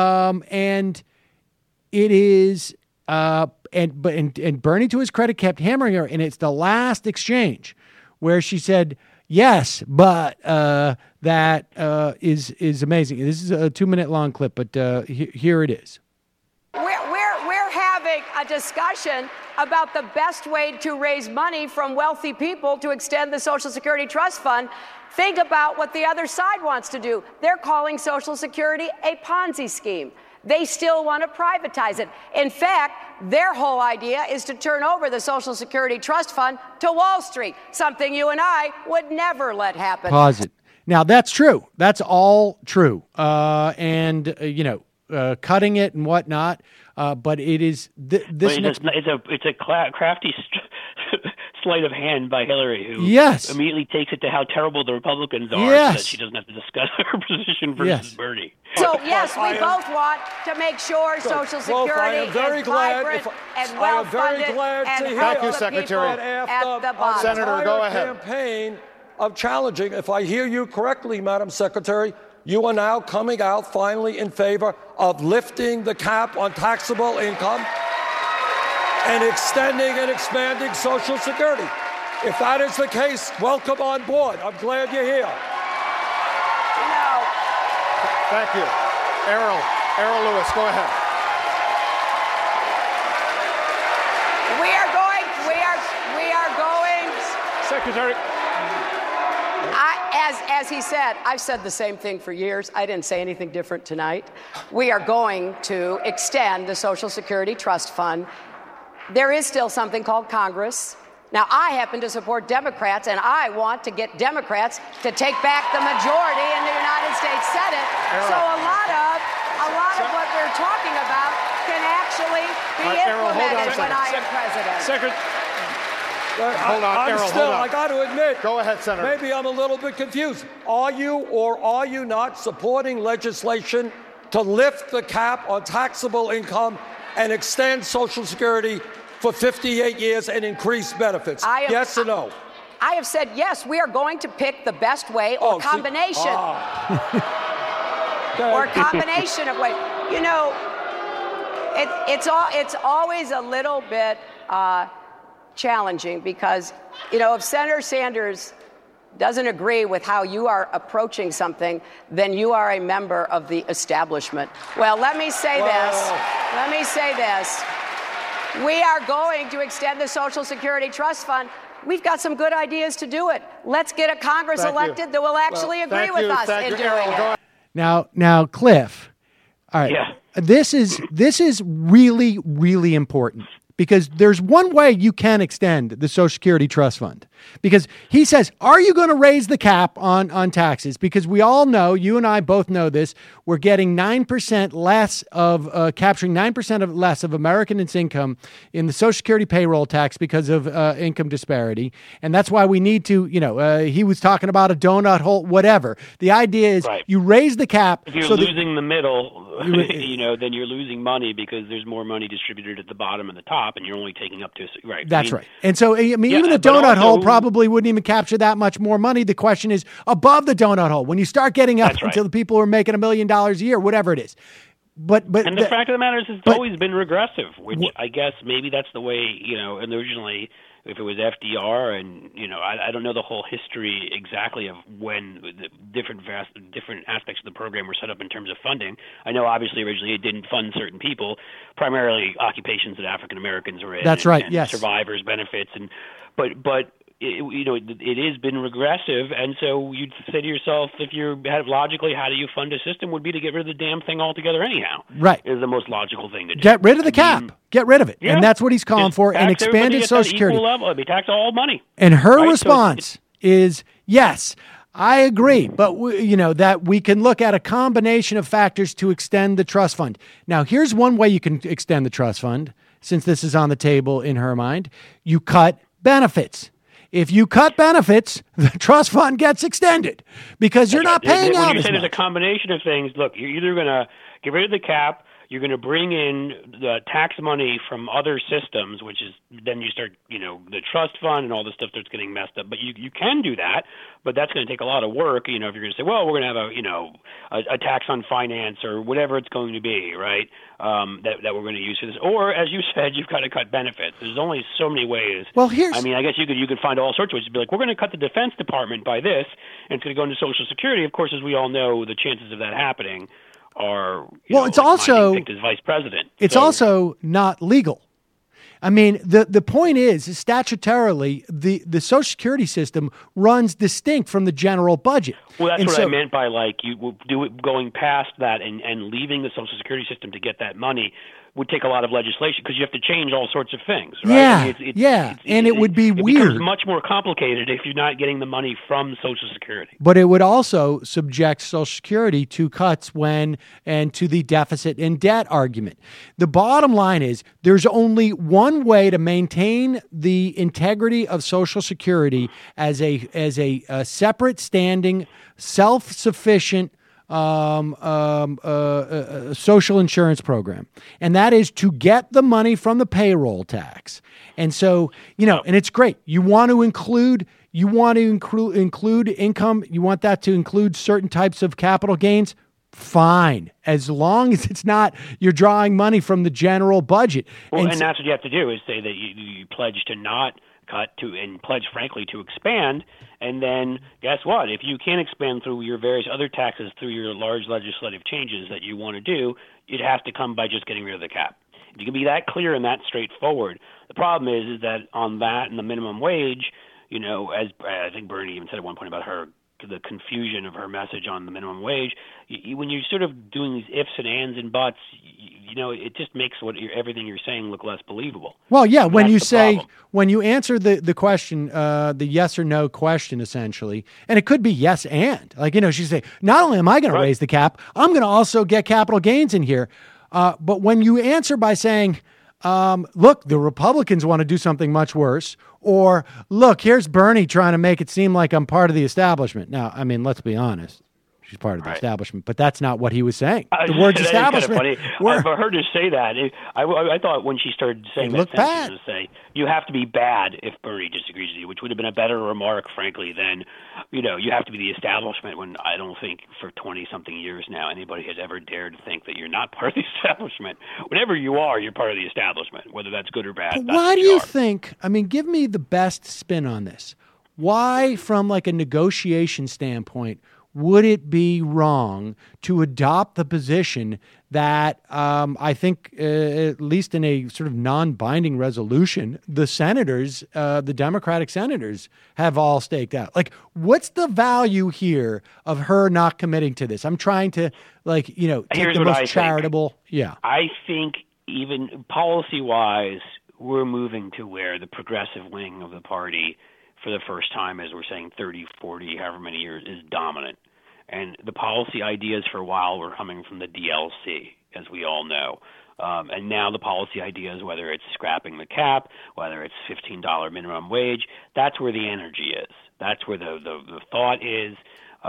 it is, and Bernie, to his credit, kept hammering her. And it's the last exchange where she said, yes, but that is amazing. This is a 2-minute long clip, but here it is. We're having a discussion about the best way to raise money from wealthy people to extend the Social Security Trust Fund. Think about what the other side wants to do. They're calling Social Security a Ponzi scheme. They still want to privatize it. In fact, their whole idea is to turn over the Social Security Trust Fund to Wall Street, something you and I would never let happen. Pause it. Now, that's true. That's all true. Cutting it and whatnot. But it is it's a crafty sleight of hand by Hillary, who immediately takes it to how terrible the Republicans are, so that she doesn't have to discuss her position versus Bernie. So yes, we both want to make sure Social Security is vibrant and well-funded and thank you, Secretary. At the bottom. Senator, go ahead. Campaign of challenging, if I hear you correctly, Madam Secretary, you are now coming out finally in favor of lifting the cap on taxable income and extending and expanding Social Security. If that is the case, welcome on board. I'm glad you're here. Thank you. Errol Lewis, go ahead. We are going Secretary. As he said, I've said the same thing for years. I didn't say anything different tonight. We are going to extend the Social Security Trust Fund. There is still something called Congress. Now, I happen to support Democrats, and I want to get Democrats to take back the majority in the United States Senate. So a lot of what we're talking about can actually be implemented when I am president. Hold on, Errol, hold on. I got to admit. Go ahead, Senator. Maybe I'm a little bit confused. Are you or are you not supporting legislation to lift the cap on taxable income and extend Social Security for 58 years and increase benefits? Yes or no? I have said yes. We are going to pick the best way or combination. Or a combination of ways. You know, it's always a little bit challenging because, you know, if Senator Sanders doesn't agree with how you are approaching something, then you are a member of the establishment. Well, let me say this. We are going to extend the Social Security Trust Fund. We've got some good ideas to do it. Let's get a Congress elected that will actually agree with us in doing it. Now, Cliff. All right. Yeah. This is really, really important. Because there's one way you can extend the Social Security Trust Fund. Because he says, are you going to raise the cap on taxes? Because we all know, you and I both know this, we're getting 9% less of, capturing 9% less of Americans' income in the Social Security payroll tax because of income disparity. And that's why we need to, he was talking about a donut hole, whatever. The idea is you raise the cap. If you're losing the middle, then you're losing money because there's more money distributed at the bottom and the top, and you're only taking up to right. That's right. And so, even the donut hole probably wouldn't even capture that much more money. The question is above the donut hole. When you start getting up into the people who are making $1 million a year, whatever it is. But and the fact of the matter is, it's always been regressive, which I guess maybe that's the way, and originally, if it was FDR, and I don't know the whole history exactly of when the different aspects of the program were set up in terms of funding. I know obviously originally it didn't fund certain people, primarily occupations that African Americans were in. That's right. And yes. Survivors benefits, but it has been regressive, and so you'd say to yourself, if you're logically, how do you fund a system? Would be to get rid of the damn thing altogether. Anyhow, right, is the most logical thing to do. Get rid of the cap. Get rid of it, and that's what he's calling for. And expand his Social Security level. It'd be tax all money. And her response is yes. I agree, but that we can look at a combination of factors to extend the trust fund. Now, here's one way you can extend the trust fund, since this is on the table in her mind. You cut benefits. If you cut benefits, the trust fund gets extended because you're not paying out as much. When you say there's a combination of things, look, you're either going to get rid of the cap, you're going to bring in the tax money from other systems, which is then you start, the trust fund and all this stuff starts getting messed up. But you can do that, but that's going to take a lot of work. If you're going to say, well, we're going to have a tax on finance or whatever it's going to be, right? That we're going to use for this. Or as you said, you've got to cut benefits. There's only so many ways. Well, I guess you could find all sorts of ways to be like, we're going to cut the Defense Department by this, and it's going to go into Social Security. Of course, as we all know, the chances of that happening are it's also picked as vice president. It's also not legal. I mean, the point is statutorily, the Social Security system runs distinct from the general budget. Well, that's what I meant by going past that and leaving the Social Security system to get that money would take a lot of legislation because you have to change all sorts of things, right? And it would be weird. It becomes much more complicated if you're not getting the money from Social Security. But it would also subject Social Security to cuts and to the deficit and debt argument. The bottom line is there's only one way to maintain the integrity of Social Security as a separate standing, self-sufficient social insurance program, and that is to get the money from the payroll tax. And so, and it's great. You want to include income. You want that to include certain types of capital gains. Fine, as long as it's not you're drawing money from the general budget. Well, and that's what you have to do is say that you pledge to not cut and pledge, frankly, to expand. And then guess what? If you can't expand through your various other taxes, through your large legislative changes that you want to do, it has to come by just getting rid of the cap. If you can be that clear and that straightforward. The problem is that on that and the minimum wage, as I think Bernie even said at one point about the confusion of her message on the minimum wage, when you're sort of doing these ifs and ands and buts, it just makes everything you're saying look less believable. Well, yeah, And when that's you the say, problem. when you answer the question, the yes or no question, essentially, and it could be yes and, she say, not only am I going to raise the cap, I'm going to also get capital gains in here. But when you answer by saying, look, the Republicans want to do something much worse, or look, here's Bernie trying to make it seem like I'm part of the establishment. Now, I mean, let's be honest. She's part of the establishment, but that's not what he was saying. The words establishment. Kind of funny. I've heard her say that. I thought when she started saying that sentence, to say you have to be bad if Bernie disagrees with you, which would have been a better remark, frankly, than you have to be the establishment. When I don't think for 20-something years now anybody has ever dared to think that you're not part of the establishment. Whatever you are, you're part of the establishment, whether that's good or bad. Why do you think? I mean, give me the best spin on this. Why, from like a negotiation standpoint, would it be wrong to adopt the position that I think, at least in a sort of non-binding resolution, the senators, the Democratic senators, have all staked out? Like, what's the value here of her not committing to this? I'm trying to, take Here's the what most I charitable. Think. Yeah. I think even policy-wise, we're moving to where the progressive wing of the party, for the first time, as we're saying, 30, 40, however many years, is dominant. And the policy ideas for a while were coming from the DLC, as we all know. And now the policy ideas, whether it's scrapping the cap, whether it's $15 minimum wage, that's where the energy is. That's where the thought is.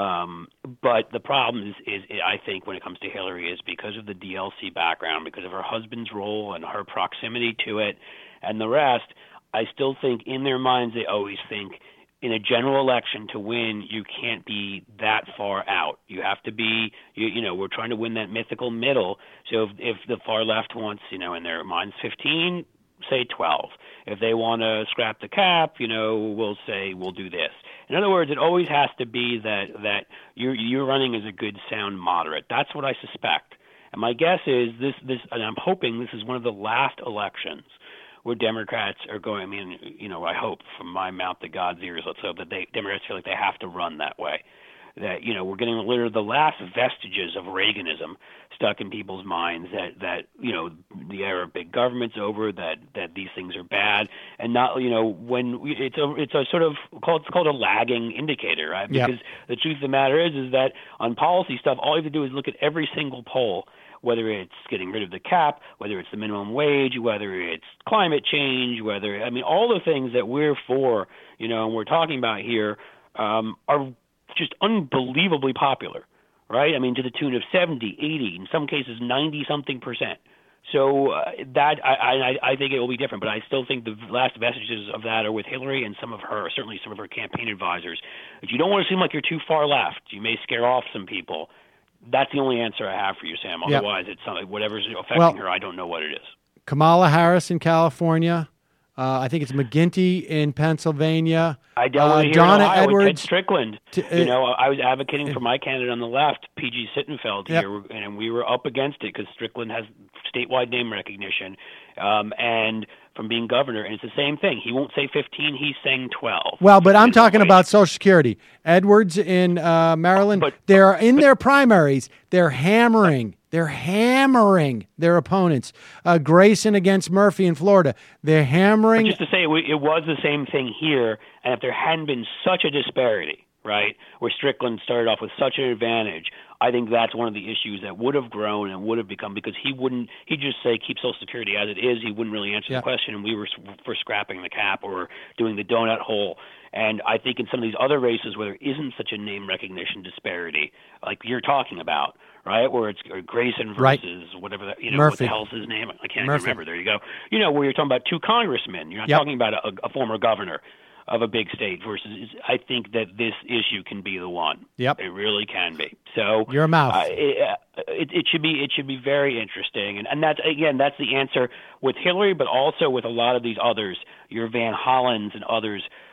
But the problem is, I think, when it comes to Hillary, is because of the DLC background, because of her husband's role and her proximity to it and the rest, I still think in their minds they always think in a general election to win, you can't be that far out. You have to be, we're trying to win that mythical middle. So if the far left wants, in their minds 15, say 12. If they want to scrap the cap, we'll say we'll do this. In other words, it always has to be that you're running as a good, sound moderate. That's what I suspect. And my guess is this, and I'm hoping this is one of the last elections where Democrats are going. I mean, I hope from my mouth to God's ears, let's hope that Democrats feel like they have to run that way. That, we're getting literally the last vestiges of Reaganism stuck in people's minds, that the era of big government's over, that these things are bad, and not, when it's a sort of it's called a lagging indicator, right? Because the truth of the matter is that on policy stuff, all you have to do is look at every single poll, whether it's getting rid of the cap, whether it's the minimum wage, whether it's climate change, all the things that we're for, and we're talking about here, are just unbelievably popular, right? I mean, to the tune of 70, 80, in some cases 90-something%. So I think it will be different, but I still think the last vestiges of that are with Hillary and certainly some of her campaign advisors. If you don't want to seem like you're too far left, you may scare off some people. That's the only answer I have for you, Sam. Otherwise, it's something, whatever's affecting her, I don't know what it is. Kamala Harris in California. I think it's McGuinty in Pennsylvania. I dealt with Donna here in Ohio Edwards. with Ted Strickland. I was advocating for my candidate on the left, P.G. Sittenfeld, here, and we were up against it because Strickland has statewide name recognition, and from being governor, and it's the same thing. He won't say 15; he's saying 12. Well, but I'm talking about Social Security. Edwards in Maryland. They're in their primaries. They're hammering their opponents. Grayson against Murphy in Florida. They're hammering. But just to say, it was the same thing here, and if there hadn't been such a disparity, right, where Strickland started off with such an advantage, I think that's one of the issues that would have grown and would have become, because he'd just say keep Social Security as it is. He wouldn't really answer the question, and we were for scrapping the cap or doing the donut hole. And I think in some of these other races where there isn't such a name recognition disparity, like you're talking about, right, where it's Grayson versus whatever that, Murphy. What the hell's his name? I can't remember. There you go. Where you're talking about two congressmen. You're not talking about a former governor of a big state versus. I think that this issue can be the one. Yep, it really can be. So your mouth. It should be very interesting, and that's the answer with Hillary, but also with a lot of these others, your Van Hollens and others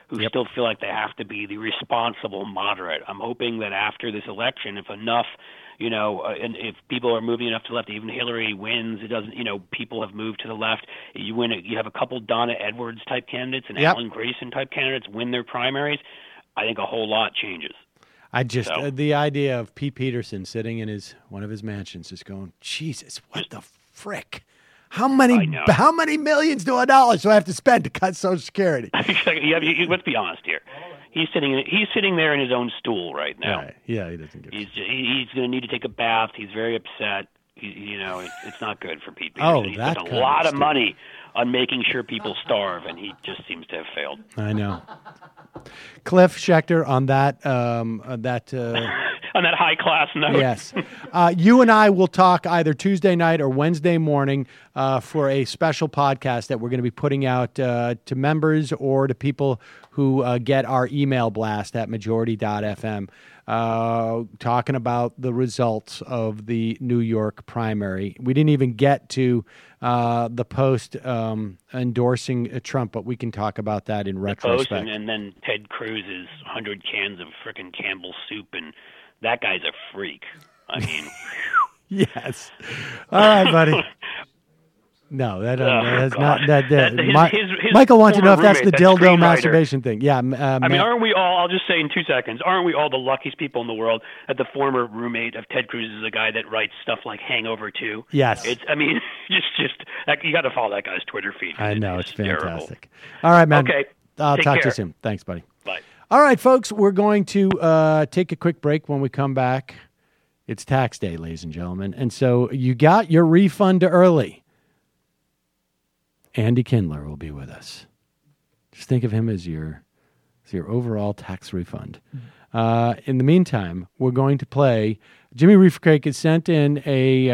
who still feel like they have to be the responsible moderate. I'm hoping that after this election, if enough, and if people are moving enough to the left, even Hillary wins, it doesn't, people have moved to the left. You win it. You have a couple Donna Edwards type candidates and Alan Grayson type candidates win their primaries. I think a whole lot changes. The idea of Pete Peterson sitting in one of his mansions just going, Jesus, what the frick? How many millions of dollars do I have to spend to cut Social Security? Let's be honest here. He's sitting there in his own stool right now. Yeah, he doesn't give a He's going to need to take a bath. He's very upset. It's not good for Pete Peterson. Oh, he spent a lot of money on making sure people starve, and he just seems to have failed. I know. Cliff Schechter on that on that high class note. Yes. You and I will talk either Tuesday night or Wednesday morning for a special podcast that we're going to be putting out to members or to people who get our email blast at majority.fm, talking about the results of the New York primary. We didn't even get to the Post endorsing Trump, but we can talk about that in retrospect. Post and then Ted Cruz's 100 cans of frickin' Campbell's soup, and that guy's a freak. I mean, yes. All right, buddy. No, that's not that. Michael wants to know if that's the dildo masturbation thing. Yeah. Aren't we all? I'll just say in 2 seconds. Aren't we all the luckiest people in the world that the former roommate of Ted Cruz is a guy that writes stuff like Hangover 2? Yes. Just you got to follow that guy's Twitter feed. I know, it's fantastic. All right, man. Okay. I'll talk to you soon. Thanks, buddy. Bye. All right, folks, we're going to take a quick break. When we come back, it's tax day, ladies and gentlemen. And so you got your refund early. Andy Kindler will be with us. Just think of him as your overall tax refund. In the meantime, we're going to play. Jimmy Reefercake has sent in a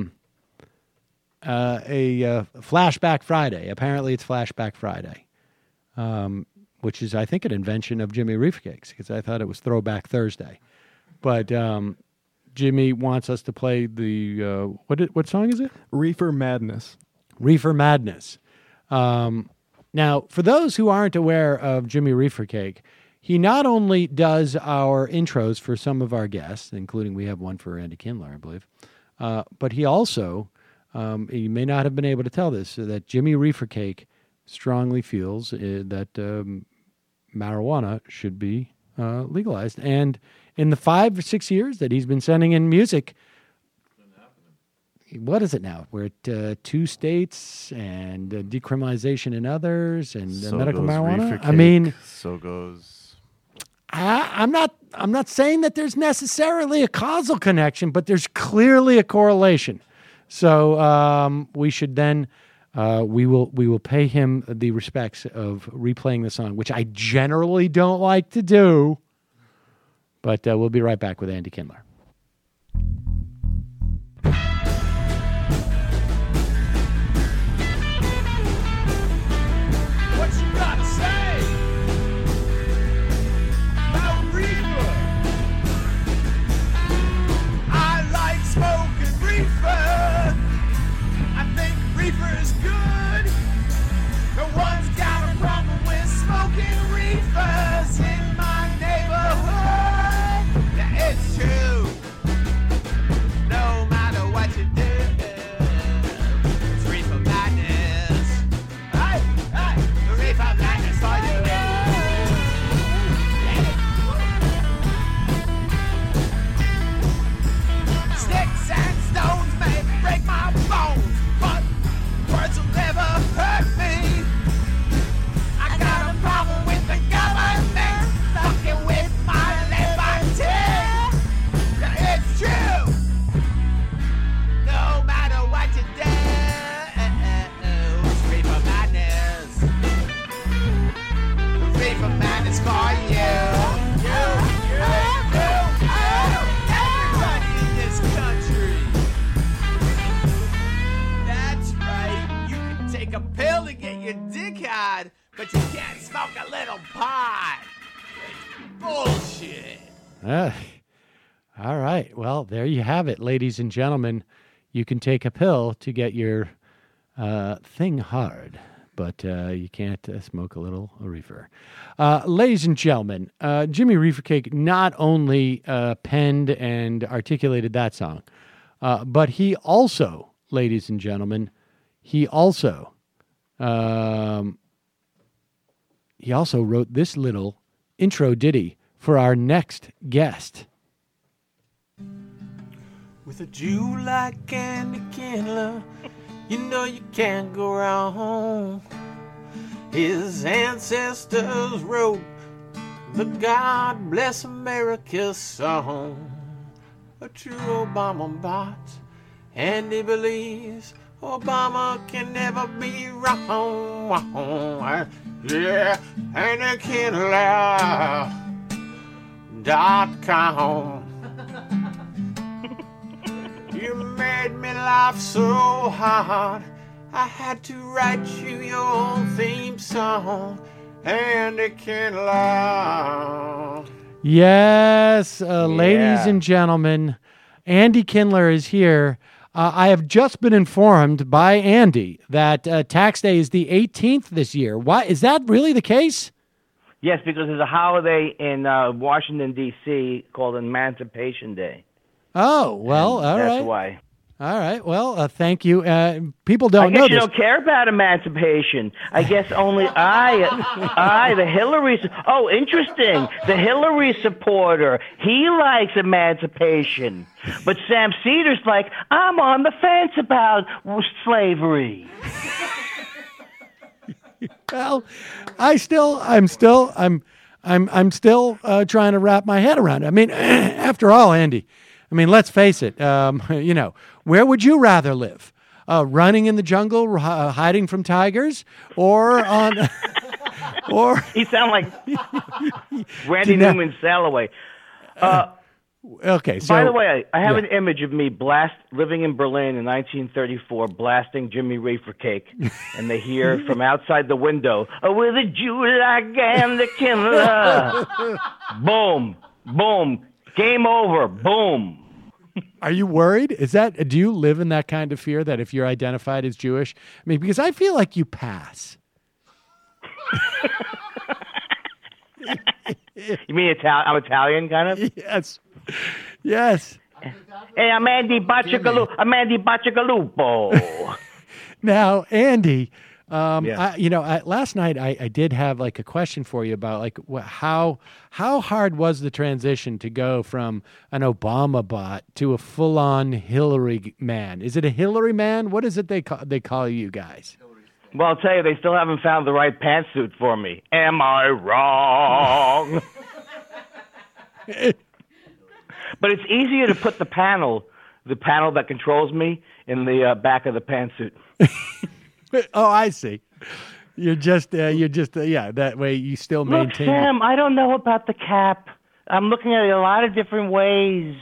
Flashback Friday. Apparently, it's Flashback Friday, which is, I think, an invention of Jimmy Reefercake's, because I thought it was Throwback Thursday. But Jimmy wants us to play the what song is it? Reefer Madness. Reefer Madness. Now, for those who aren't aware of Jimmy Reefercake, he not only does our intros for some of our guests, including we have one for Andy Kindler, I believe, but he also, he may not have been able to tell this, that Jimmy Reefercake strongly feels that marijuana should be legalized. And in the 5 or 6 years that he's been sending in music, what is it now? We're at 2 states and decriminalization in others and so medical marijuana. Reefercake, I mean, so goes. I'm not saying that there's necessarily a causal connection, but there's clearly a correlation. So we should then we will pay him the respects of replaying the song, which I generally don't like to do. But we'll be right back with Andy Kindler. But you can't smoke a little pot. Bullshit. All right. Well, there you have it, ladies and gentlemen. You can take a pill to get your thing hard, but you can't smoke a little reefer. Ladies and gentlemen, Jimmy Reefercake not only penned and articulated that song, but he also, ladies and gentlemen, he also wrote this little intro ditty for our next guest. With a Jew like Andy Kindler, you know you can't go wrong. His ancestors wrote the God Bless America song. A true Obama bot, and he believes Obama can never be wrong. Yeah, AndyKindler.com. You made me laugh so hard, I had to write you your theme song, Andy Kindler. Yes, ladies and gentlemen, Andy Kindler is here. I have just been informed by Andy that tax day is the 18th this year. Why is that really the case? Yes, because there's a holiday in Washington, D.C. called Emancipation Day. Oh, well, all right. That's why. All right. Well, thank you. People don't know I guess you this. don't care about emancipation. I guess only the Hillary. Oh, interesting. The Hillary supporter. He likes emancipation. But Sam Cedar's like, I'm on the fence about slavery. Well, I'm still trying to wrap my head around it. I mean, after all, Andy, let's face it. Where would you rather live? Running in the jungle, hiding from tigers, or on, or you sound like Randy Newman's Salaway. Okay. So, by the way, I have an image of me living in Berlin in 1934, blasting Jimmy Reefercake, and they hear from outside the window, "Oh, with a Jew like Andy Kindler." Boom, boom, game over, boom. Are you worried? Do you live in that kind of fear that if you're identified as Jewish? Because I feel like you pass. You mean I'm Italian, kind of? Yes. Yes. Hey, I'm Andy Bacigalupo. Now, Andy, last night I did have a question for you about how hard was the transition to go from an Obama bot to a full-on Hillary man? Is it a Hillary man? What is it they call you guys? Well, I'll tell you, they still haven't found the right pantsuit for me. Am I wrong? But it's easier to put the panel that controls me, in the back of the pantsuit. Oh, I see. You're just that way you still maintain. Look, Sam, I don't know about the cap. I'm looking at it a lot of different ways.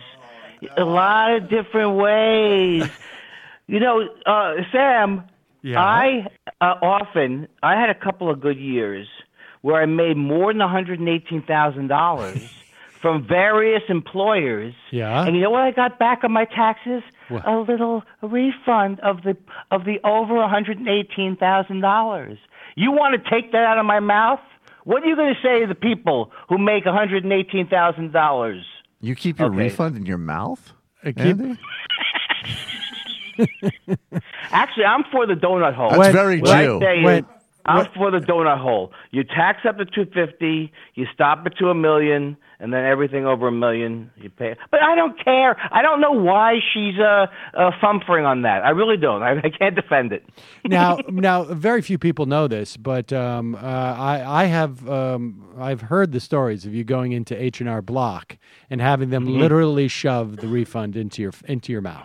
Sam, I had a couple of good years where I made more than $118,000 from various employers. Yeah. And you know what I got back on my taxes? What? A little refund of the over $118,000. You want to take that out of my mouth? What are you going to say to the people who make $118,000? You keep your refund in your mouth? Andy? Actually, I'm for the donut hole. That's very Jew. I'm for the donut hole. You tax up to $250, you stop it to $1 million, and then everything over $1 million you pay. But I don't care. I don't know why she's fumfering on that. I really don't. I can't defend it. Now, very few people know this, but I've heard the stories of you going into H&R Block and having them literally shove the refund into your mouth.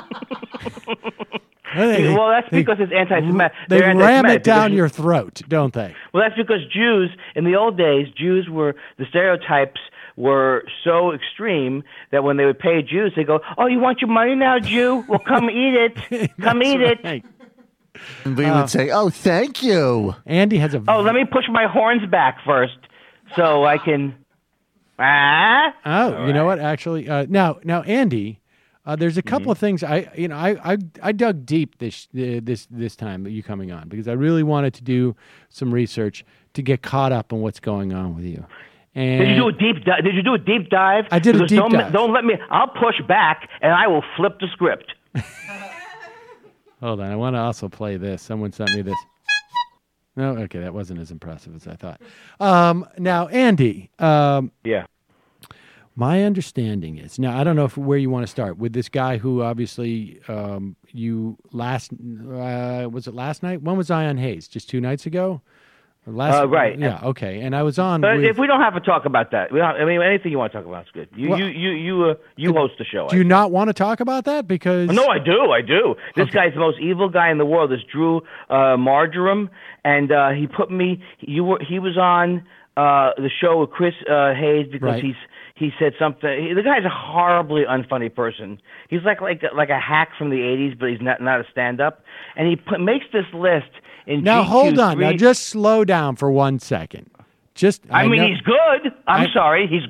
Well, that's because it's anti-Semitic. They ram it down your throat, don't they? Well, that's because Jews, in the old days, the stereotypes were so extreme that when they would pay Jews, they go, "Oh, you want your money now, Jew? Well, come eat it. Come eat it." And we would say, "Oh, thank you." Andy has a... Oh, let me push my horns back first so I can... Oh, you know what? Actually, now, Andy... There's a couple of things I dug deep this time you coming on because I really wanted to do some research to get caught up on what's going on with you. And Did you do a deep dive? I did a deep dive. Don't let me. I'll push back, and I will flip the script. Hold on, I want to also play this. Someone sent me this. No, okay, that wasn't as impressive as I thought. Now, Andy. Yeah. My understanding is now I don't know where you want to start with this guy who obviously you last was it last night? When was Zion Hayes? Just 2 nights ago? Right. Yeah. Okay. And I was on. But if we don't have to talk about that, anything you want to talk about is good. You host the show. Do you not want to talk about that? Because no, I do. This guy's the most evil guy in the world. This Drew Marjoram, and he put me. He was on the show with Chris Hayes because he said something. The guy's a horribly unfunny person. He's like a hack from the '80s, but he's not a stand-up. And he makes this list. Now hold on. Now just slow down for 1 second. He's good. I'm sorry, he's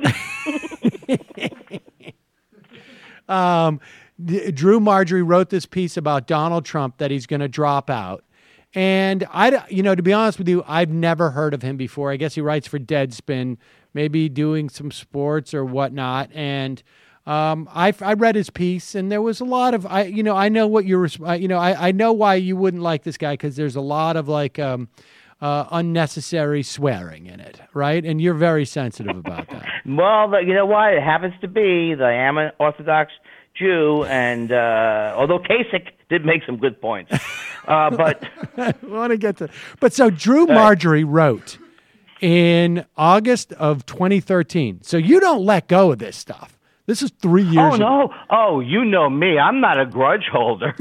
good. Drew Marjorie wrote this piece about Donald Trump that he's going to drop out. And to be honest with you, I've never heard of him before. I guess he writes for Deadspin, maybe doing some sports or whatnot. And I read his piece, and there was a lot of I know what you're I know why you wouldn't like this guy because there's a lot of unnecessary swearing in it, right? And you're very sensitive about that. Well, you know what? It happens to be that I am an Orthodox Jew, and although Kasich did make some good points, but I want to get to. But so Drew Marjorie wrote in August of 2013. So you don't let go of this stuff. This is 3 years ago. No. Oh, you know me. I'm not a grudge holder.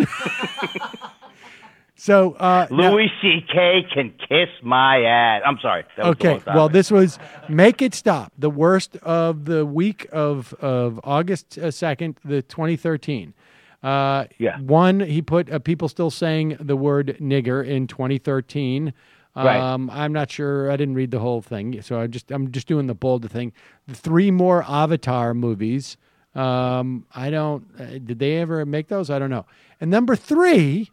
So Louis C.K. can kiss my ass. I'm sorry. Okay. Well, this was Make It Stop, the worst of the week of August 2nd, the 2013. One, he put people still saying the word nigger in 2013. Right. I'm not sure. I didn't read the whole thing, so I'm just doing the bold thing. The 3 more Avatar movies. I don't. Did they ever make those? I don't know. And number three,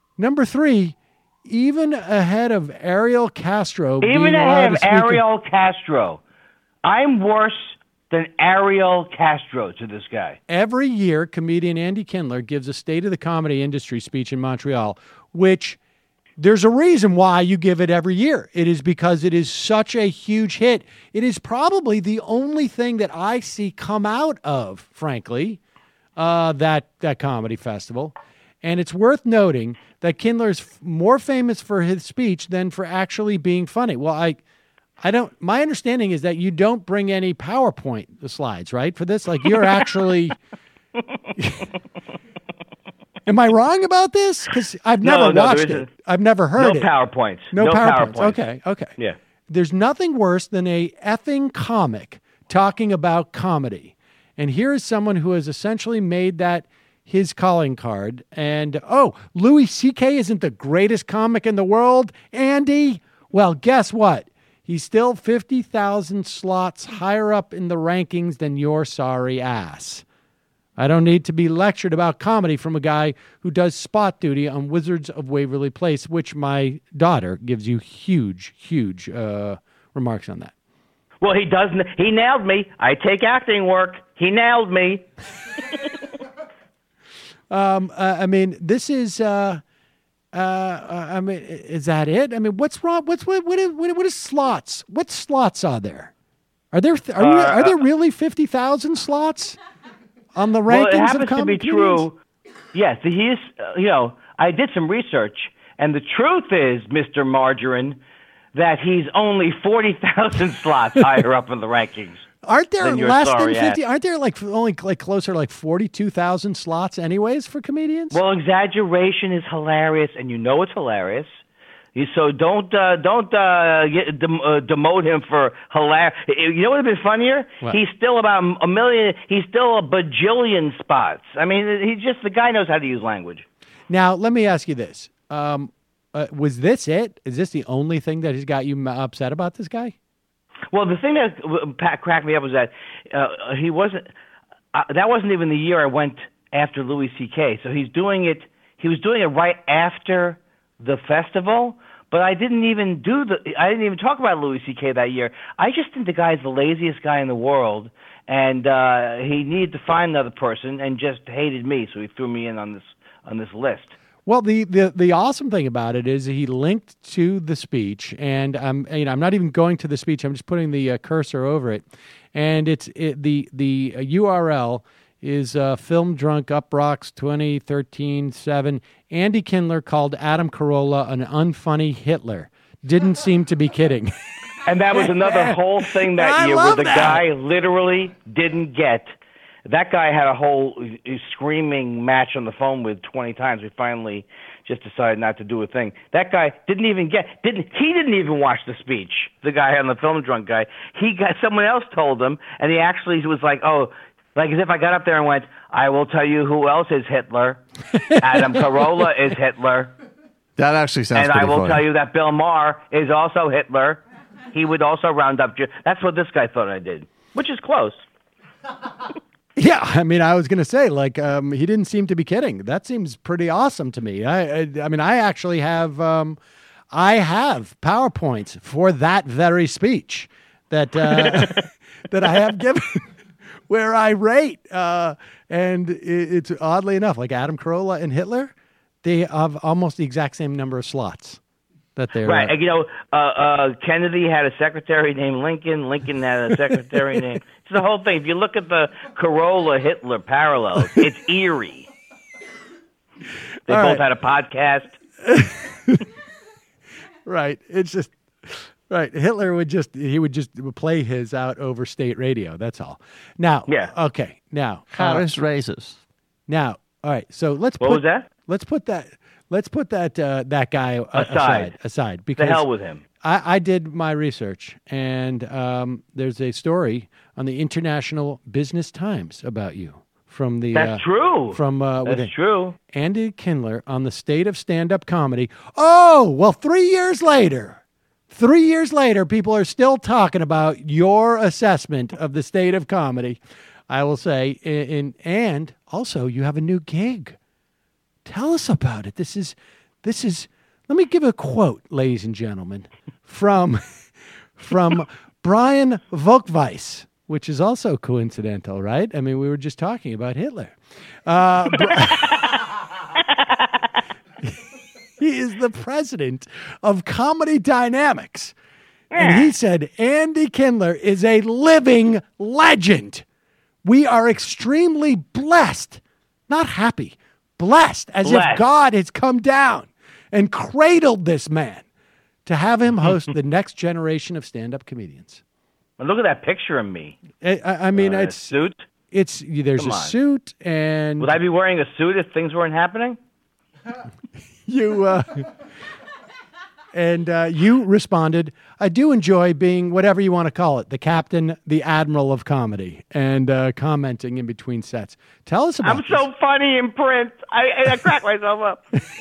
even ahead of Ariel Castro. Even ahead of Ariel Castro, I'm worse than Ariel Castro to this guy. Every year, comedian Andy Kindler gives a State of the Comedy Industry speech in Montreal, which. There's a reason why you give it every year. It is because it is such a huge hit. It is probably the only thing that I see come out of, frankly, that comedy festival. And it's worth noting that Kindler's more famous for his speech than for actually being funny. Well, I don't. My understanding is that you don't bring any PowerPoint slides, right, for this? Like you're actually. Am I wrong about this? Because I've never watched it. I've never heard it. PowerPoints. No PowerPoints. Okay. Yeah. There's nothing worse than a effing comic talking about comedy. And here is someone who has essentially made that his calling card. And, Louis C.K. isn't the greatest comic in the world, Andy? Well, guess what? He's still 50,000 slots higher up in the rankings than your sorry ass. I don't need to be lectured about comedy from a guy who does spot duty on Wizards of Waverly Place, which my daughter gives you huge remarks on that. Well, he doesn't. He nailed me. I take acting work. He nailed me. This is. is that it? I mean, what's wrong? What is slots? What slots are there? Are there really 50,000 slots? On the rankings well, it happens of to be true. Yes, he is. I did some research, and the truth is, Mr. Margarine, that he's only 40,000 slots higher up in the rankings. Aren't there less than 50? Aren't there only closer to 42,000 slots, anyways, for comedians? Well, exaggeration is hilarious, and you know it's hilarious. So don't demote him for hilarious. You know what would have been funnier? What? He's still about a million. He's still a bajillion spots. I mean, the guy knows how to use language. Now, let me ask you this: was this it? Is this the only thing that has got you upset about this guy? Well, the thing that cracked me up was that he wasn't. that wasn't even the year I went after Louis C.K. So he was doing it right after the festival. But I didn't even talk about Louis C.K. that year. I just think the guy's the laziest guy in the world, and he needed to find another person, and just hated me, so he threw me in on this list. Well, the awesome thing about it is he linked to the speech, and I'm not even going to the speech. I'm just putting the cursor over it, and the URL is Film Drunk Up Rocks 2013-7. Andy Kindler called Adam Carolla an unfunny Hitler. Didn't seem to be kidding. And that was another whole thing that year where the guy literally didn't get. That guy had a whole screaming match on the phone with 20 times. We finally just decided not to do a thing. That guy didn't even watch the speech. The guy on the Film Drunk guy. Someone else told him, and he actually was like, like as if I got up there and went, I will tell you who else is Hitler. Adam Carolla is Hitler. That actually sounds And pretty I will funny. tell you that Bill Maher is also Hitler. He would also round up. That's what this guy thought I did, which is close. Yeah, I mean, I was going to say, he didn't seem to be kidding. That seems pretty awesome to me. I mean, I actually have, I have PowerPoints for that very speech that that I have given, where I rate, and it's oddly enough, like Adam Carolla and Hitler, they have almost the exact same number of slots. That they're right. Kennedy had a secretary named Lincoln. Lincoln had a secretary named. It's the whole thing. If you look at the Carolla-Hitler parallels, it's eerie. They both had a podcast. Right. It's just right. Hitler would just play his out over state radio. That's all. Now. Yeah. Okay. Now. Harris raises. Now. All right. So let's was that? Let's put that guy aside because the hell with him. I did my research, and there's a story on the International Business Times about you from the. That's true. That's true. Andy Kindler on the state of stand-up comedy. Oh well, 3 years later, people are still talking about your assessment of the state of comedy. I will say, and also you have a new gig. Tell us about it. This is. Let me give a quote, ladies and gentlemen, from Brian Volkweis, which is also coincidental, right? I mean, we were just talking about Hitler. He is the president of Comedy Dynamics, and he said Andy Kindler is a living legend. We are extremely blessed, not happy. Blessed, as if God has come down and cradled this man to have him host the next generation of stand-up comedians. Well, look at that picture of me. I mean, it's suit. There's a suit, and would I be wearing a suit if things weren't happening? You you responded, I do enjoy being whatever you want to call it, the captain, the admiral of comedy, and commenting in between sets. Tell us about I'm so funny in print. I crack myself up.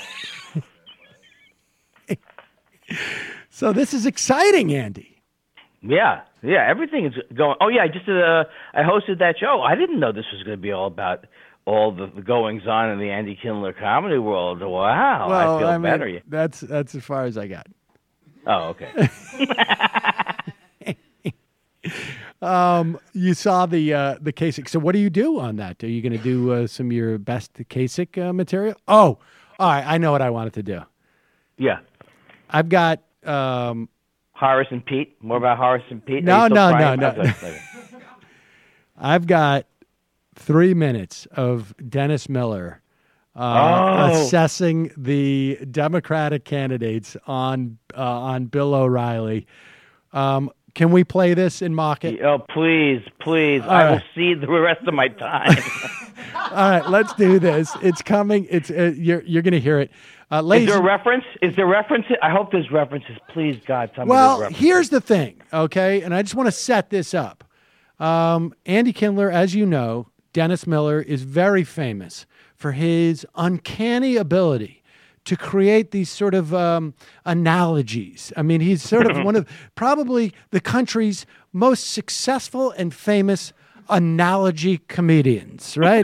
So this is exciting, Andy. Yeah, everything is going. Oh yeah, I just did I hosted that show. I didn't know this was going to be all about all the goings on in the Andy Kindler comedy world. Wow, well, I feel better. That's as far as I got. Oh, okay. You saw the Kasich. So what do you do on that? Are you going to do some of your best Kasich material? Oh, all right. I know what I wanted to do. Yeah. I've got Horace and Pete. More about Horace and Pete. No. Okay. I've got 3 minutes of Dennis Miller assessing the Democratic candidates on Bill O'Reilly. Can we play this and mock it? Oh, please. I will see the rest of my time. All right, let's do this. It's coming. It's you're going to hear it. Is there a reference? I hope there's references. Please, God, tell me there's Well, references. here's the thing, okay? And I just want to set this up. Andy Kindler, as you know, Dennis Miller is very famous for his uncanny ability to create these sort of analogies. I mean, he's sort of one of probably the country's most successful and famous analogy comedians, right?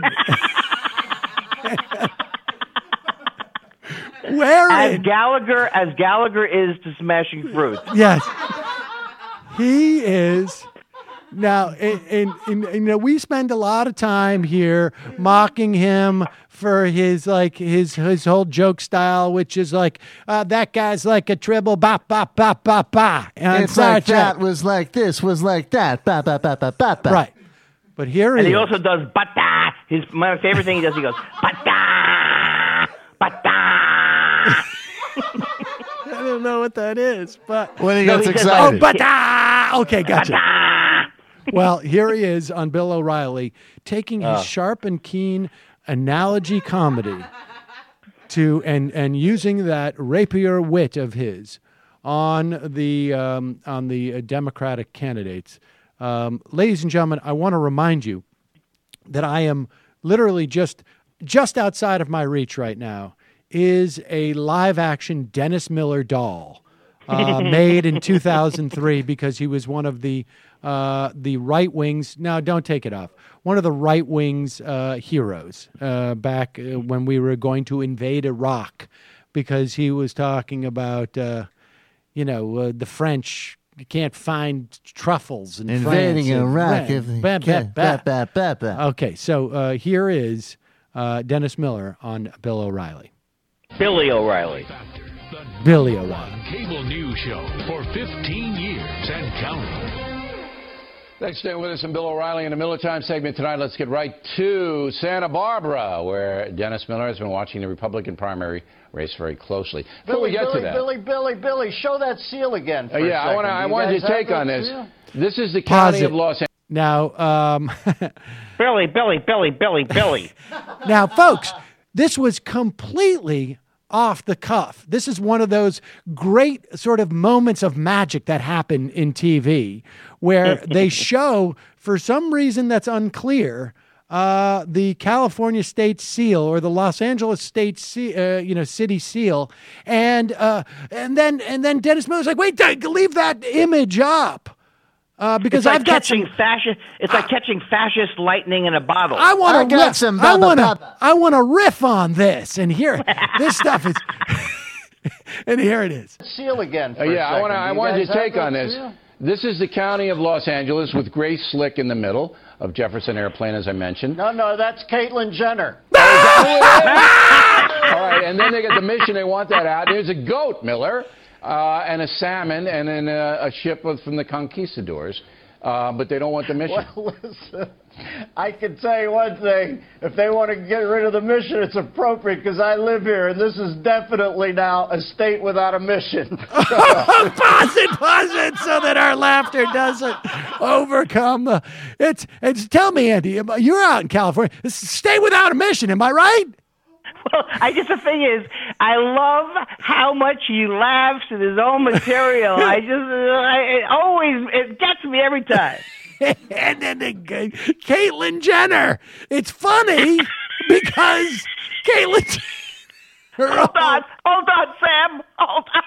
As Gallagher is to Smashing Fruit. Yes, he is. Now, and we spend a lot of time here mocking him for his whole joke style, which is like that guy's like a tribble ba ba ba ba ba. And it's like that was like this was like that ba ba ba ba ba ba. Right, but here he also does bata. My favorite thing he does. He goes bata bata. I don't know what that is, but when he gets excited. Oh, bata. Okay, gotcha. Bata. Well, here he is on Bill O'Reilly taking his sharp and keen analogy comedy and using that rapier wit of his on the Democratic candidates. Ladies and gentlemen, I want to remind you that I am literally just outside of my reach right now is a live-action Dennis Miller doll made in 2003 because he was one of the right wing's. Now, don't take it off. One of the right wing's heroes back when we were going to invade Iraq, because he was talking about the French can't find truffles in invading France. Iraq. Okay, so here is Dennis Miller on Bill O'Reilly. Billy O'Reilly. Billy O'Reilly. Cable news show for 15 years and counting. Thanks for staying with us on Bill O'Reilly in the Miller Time segment tonight. Let's get right to Santa Barbara, where Dennis Miller has been watching the Republican primary race very closely. Before we get to that, Billy, show that seal again. For yeah, a second. I want you to take on this. Seal? This is the county of Los Angeles. Now, Billy. Now, folks, this was completely off the cuff. This is one of those great sort of moments of magic that happen in TV where they show, for some reason that's unclear, the California state seal or the Los Angeles state city seal, and then Dennis Miller's like, wait, leave that image up. Because I've got catching fascist. It's like catching fascist lightning in a bottle. I want to riff on this, and here this stuff is, and here it is. Seal again. For yeah, a second. I want you to take on this. Seal? This is the county of Los Angeles with Grace Slick in the middle of Jefferson Airplane, as I mentioned. No, that's Caitlyn Jenner. All right, and then they get the mission. They want that out. There's a goat, Miller. And a salmon, and then a ship from the conquistadors. But they don't want the mission. Well, listen, I can tell you one thing. If they want to get rid of the mission, it's appropriate because I live here, and this is definitely now a state without a mission. Pause it, so that our laughter doesn't overcome the... It's tell me, Andy, you're out in California. Stay without a mission, am I right? Well, the thing is, I love how much he laughs at his own material. It gets me every time. And then Caitlyn Jenner. It's funny because Caitlyn Jenner. Hold on, Sam. Hold on.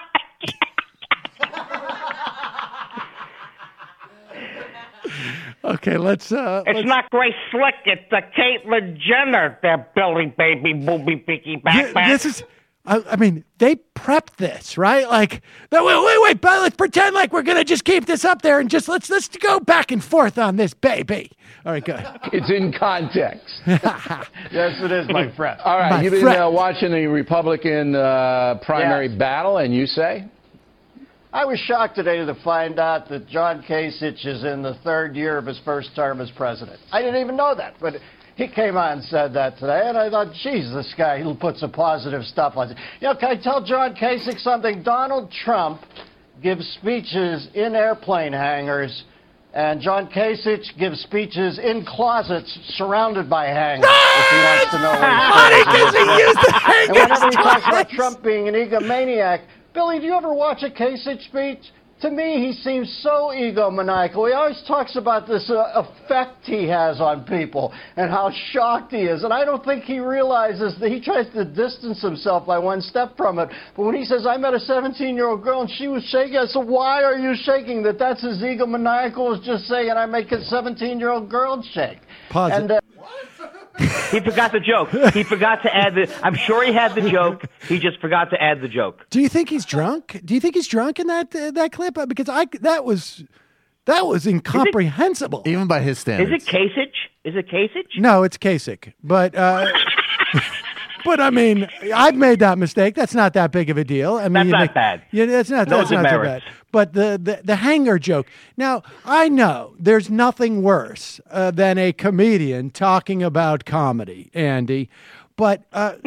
Okay, let's. It's not Grace Slick. It's the Caitlyn Jenner. That Billy baby booby picky back. This is. I mean, they prepped this, right? Like, wait, but let's pretend like we're gonna just keep this up there and just let's go back and forth on this, baby. All right, good. It's in context. Yes, it is, my friend. All right, you've been watching the Republican primary battle, and you say? I was shocked today to find out that John Kasich is in the third year of his first term as president. I didn't even know that, but he came on and said that today, and I thought, geez, this guy, he'll put some positive stuff on it. Can I tell John Kasich something? Donald Trump gives speeches in airplane hangars, and John Kasich gives speeches in closets surrounded by hangars, if he wants to know what he's he used the hangars. And whenever he talks about Trump being an egomaniac, Billy, do you ever watch a Kasich speech? To me, he seems so egomaniacal. He always talks about this effect he has on people and how shocked he is. And I don't think he realizes that he tries to distance himself by one step from it. But when he says, I met a 17-year-old girl and she was shaking, I said, why are you shaking? That's as egomaniacal as just saying I make a 17-year-old girl shake. Pause and, it. He forgot the joke. He forgot to add the. I'm sure he had the joke. He just forgot to add the joke. Do you think he's drunk? Do you think he's drunk in that clip? Because that was incomprehensible, even by his standards. Is it Kasich? No, it's Kasich. But but I mean, I've made that mistake. That's not that big of a deal. I mean, that's not bad. Yeah, that's not too bad. But the hanger joke. Now, I know there's nothing worse than a comedian talking about comedy, Andy. But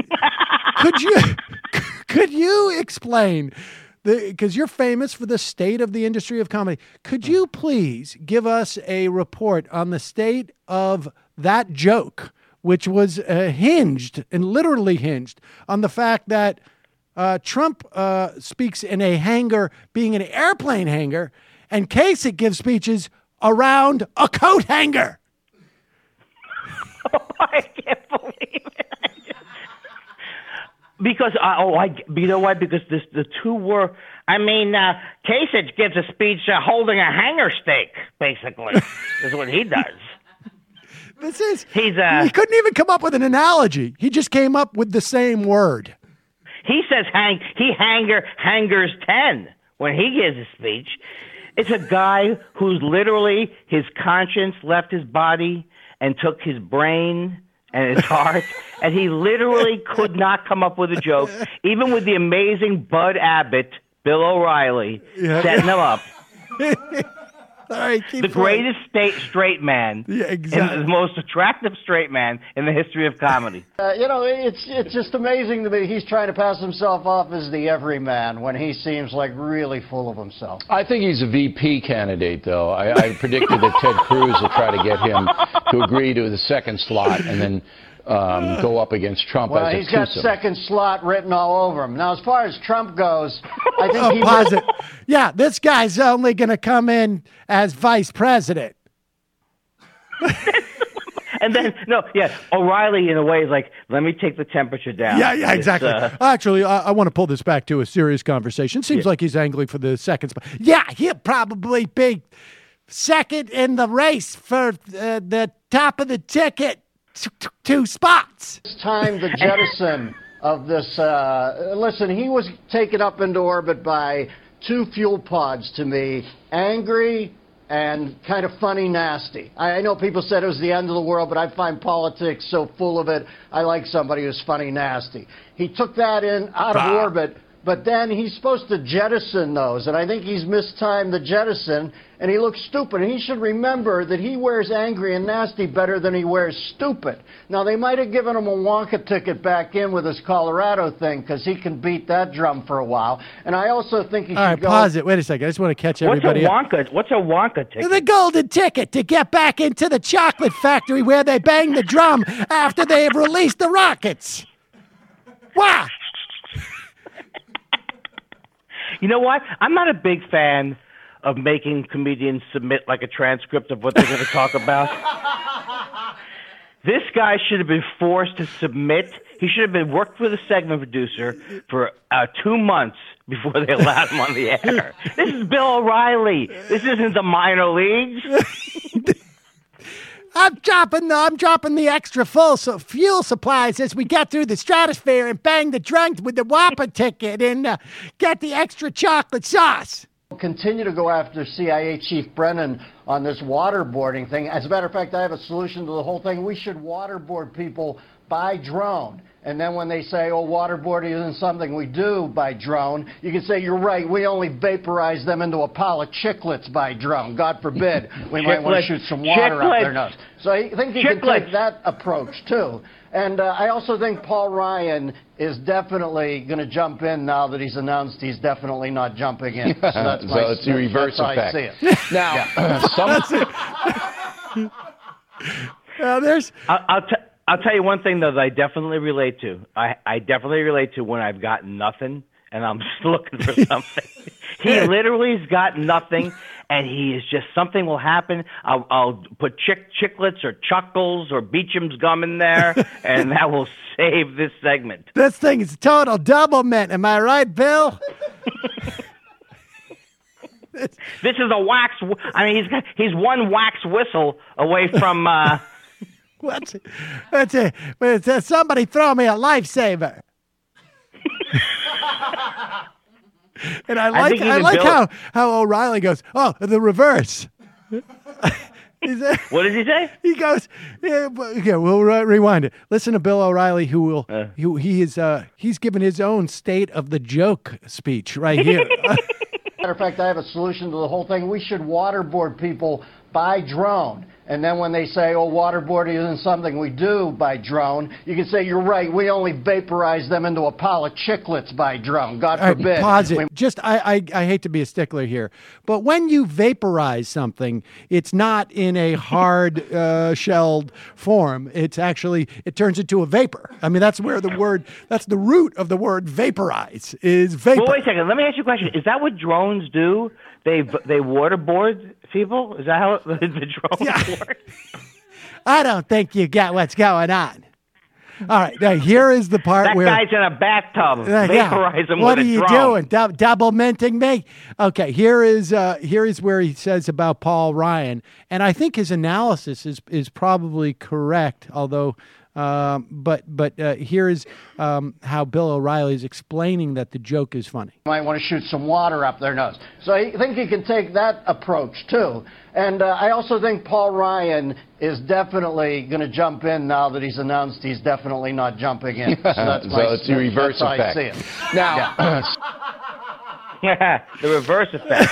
could you explain, because you're famous for the state of the industry of comedy, could you please give us a report on the state of that joke, which was hinged and literally hinged on the fact that Trump speaks in a hangar, being an airplane hangar, and Kasich gives speeches around a coat hanger. Oh, I can't believe it. Because you know why? Because the two were. I mean, Kasich gives a speech holding a hanger steak. Basically, is what he does. He couldn't even come up with an analogy. He just came up with the same word. He says hangers 10 when he gives a speech. It's a guy who's literally, his conscience left his body and took his brain and his heart, and he literally could not come up with a joke, even with the amazing Bud Abbott, Bill O'Reilly, setting him up. All right, the greatest straight man, the most attractive straight man in the history of comedy. It's just amazing to me. He's trying to pass himself off as the everyman when he seems like really full of himself. I think he's a VP candidate, though. I predicted that Ted Cruz will try to get him to agree to the second slot and then go up against Trump as a he's got second slot written all over him. Now, as far as Trump goes, I think pause it. Yeah, this guy's only going to come in as vice president. And then, O'Reilly, in a way, is like, let me take the temperature down. Yeah, exactly. Actually, I want to pull this back to a serious conversation. Seems like he's angling for the second spot. Yeah, he'll probably be second in the race for the top of the ticket. 2 spots. It's time the jettison of this. Listen, he was taken up into orbit by 2 fuel pods to me, angry and kind of funny nasty. I know people said it was the end of the world, but I find politics so full of it. I like somebody who's funny nasty. He took that out of orbit, but then he's supposed to jettison those, and I think he's mistimed the jettison, and he looks stupid. And he should remember that he wears angry and nasty better than he wears stupid. Now, they might have given him a Wonka ticket back in with his Colorado thing, because he can beat that drum for a while. And I also think he should go... All right, pause it. Wait a second. I just want to catch everybody up. What's a Wonka ticket? The golden ticket to get back into the chocolate factory where they bang the drum after they have released the rockets. Wow! You know what? I'm not a big fan of making comedians submit like a transcript of what they're going to talk about. This guy should have been forced to submit. He should have been worked with a segment producer for 2 months before they allowed him on the air. This is Bill O'Reilly. This isn't the minor leagues. I'm dropping the extra fuel supplies as we get through the stratosphere and bang the drum with the Whopper ticket and get the extra chocolate sauce. Continue to go after CIA Chief Brennan on this waterboarding thing. As a matter of fact, I have a solution to the whole thing. We should waterboard people by drone. And then when they say, waterboarding isn't something we do by drone, you can say, you're right, we only vaporize them into a pile of chiclets by drone. God forbid, we might want to shoot some water up their nose. So I think you can take that approach, too. And I also think Paul Ryan is definitely going to jump in now that he's announced he's definitely not jumping in. So that's it's the reverse effect. I see it. Now, I'll tell you one thing, though, that I definitely relate to. I definitely relate to when I've got nothing and I'm just looking for something. He literally has got nothing, and he is just something will happen. I'll put Chiclets or Chuckles or Beecham's gum in there, and that will save this segment. This thing is total double mint. Am I right, Bill? This is a wax. I mean, he's one wax whistle away from. What's it? That's it. Somebody throw me a lifesaver. And I like how O'Reilly goes, oh, the reverse. What did he say? He goes, yeah, we'll rewind it. Listen to Bill O'Reilly, he's given his own state of the joke speech right here. Matter of fact, I have a solution to the whole thing. We should waterboard people by drone. And then when they say, oh, waterboarding isn't something we do by drone, you can say, you're right, we only vaporize them into a pile of Chiclets by drone. God forbid. Right, pause it. I hate to be a stickler here, but when you vaporize something, it's not in a hard shelled form. It turns into a vapor. I mean, that's the root of the word vaporize is vapor. Well, wait a second. Let me ask you a question. Is that what drones do? They waterboard people? Is that how the drones work? I don't think you got what's going on. All right, now here is the part where that guy's in a bathtub. Vaporize him what with are a you drone. doing? Double minting me? Okay, here is where he says about Paul Ryan, and I think his analysis is probably correct, although. But here is how Bill O'Reilly is explaining that the joke is funny. You might want to shoot some water up their nose. So I think he can take that approach, too. And I also think Paul Ryan is definitely going to jump in now that he's announced he's definitely not jumping in. So that's it's the reverse effect. I see it. Now, the reverse effect.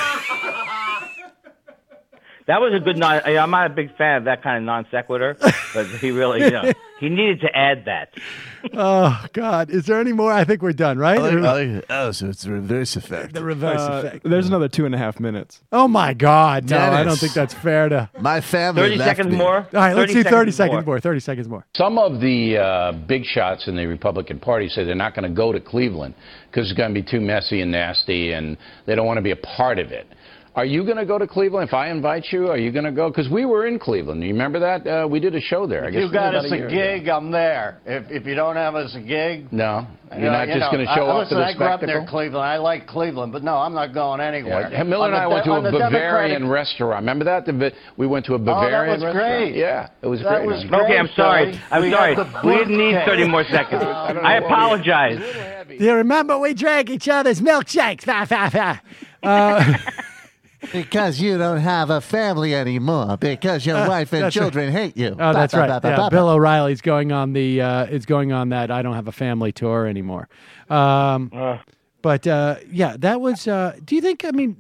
That was a good I'm not a big fan of that kind of non sequitur, but he really, he needed to add that. Oh God, is there any more? I think we're done, right? So it's the reverse effect. The reverse effect. There's another 2.5 minutes. Oh my God, no, Dennis, I don't think that's fair to. My family. 30 seconds me. more. All right, let's do 30 seconds more. 30 seconds more. some of the big shots in the Republican Party say they're not going to go to Cleveland because it's going to be too messy and nasty, and they don't want to be a part of it. Are you going to go to Cleveland? If I invite you, are you going to go? Because we were in Cleveland. You remember that? We did a show there. I guess you got us a gig, I'm there. If you don't have us a gig... No. You're not just going to show up to the I grew up spectacle? near Cleveland. I like Cleveland, but no, I'm not going anywhere. Yeah. Miller and I went to a Bavarian restaurant. Remember that? We went to a Bavarian restaurant. That was great. Yeah, it was that great. Was great. Okay, I'm sorry. We didn't need 30 more seconds. I apologize. Do you remember we drank each other's milkshakes? Because you don't have a family anymore. Because your wife and children hate you. Oh, that's right. Yeah, Bill O'Reilly's going on that I don't have a family tour anymore. But that was. Do you think? I mean,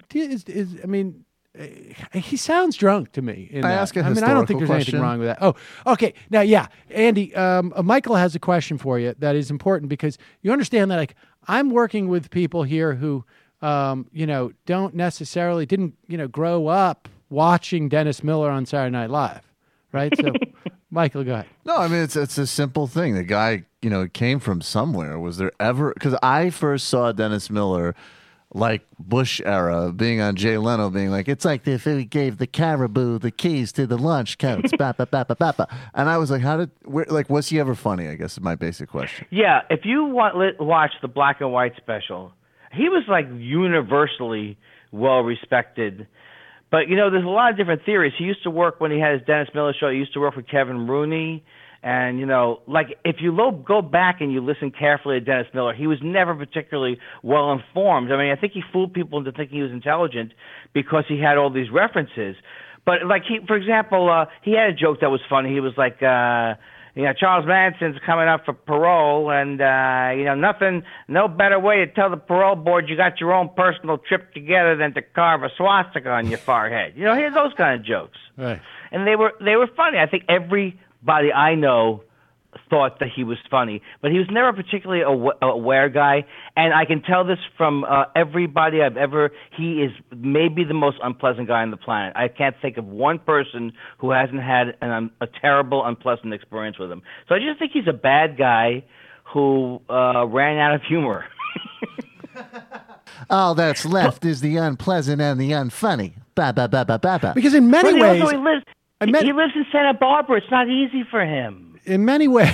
he sounds drunk to me. I ask a historical I don't think there's anything question? wrong with that. Oh, okay. Now, yeah, Andy, Michael has a question for you that is important because you understand that I'm working with people here who. Don't necessarily didn't grow up watching Dennis Miller on Saturday Night Live, right? So, Michael, go ahead. No, I mean it's a simple thing. The guy, came from somewhere. Was there ever? Because I first saw Dennis Miller, like Bush era, being on Jay Leno, being like, it's like if we gave the caribou the keys to the lunch counts, and I was like, was he ever funny? I guess is my basic question. Yeah, if you watch the black and white special. He was universally well respected. But, there's a lot of different theories. He used to work when he had his Dennis Miller show. He used to work with Kevin Rooney. And, if you go back and you listen carefully to Dennis Miller, he was never particularly well informed. I mean, I think he fooled people into thinking he was intelligent because he had all these references. But, for example, he had a joke that was funny. He was like, Charles Manson's coming up for parole, and, no better way to tell the parole board you got your own personal trip together than to carve a swastika on your forehead. He had those kind of jokes. Right. And they were funny. I think everybody I know thought that he was funny, but he was never particularly aware guy. And I can tell this from everybody he is maybe the most unpleasant guy on the planet. I can't think of one person who hasn't had a terrible, unpleasant experience with him. So I just think he's a bad guy who ran out of humor. All that's left is the unpleasant and the unfunny. Ba ba ba ba ba ba. Because in many But ways, also he lives in Santa Barbara. It's not easy for him. in many ways,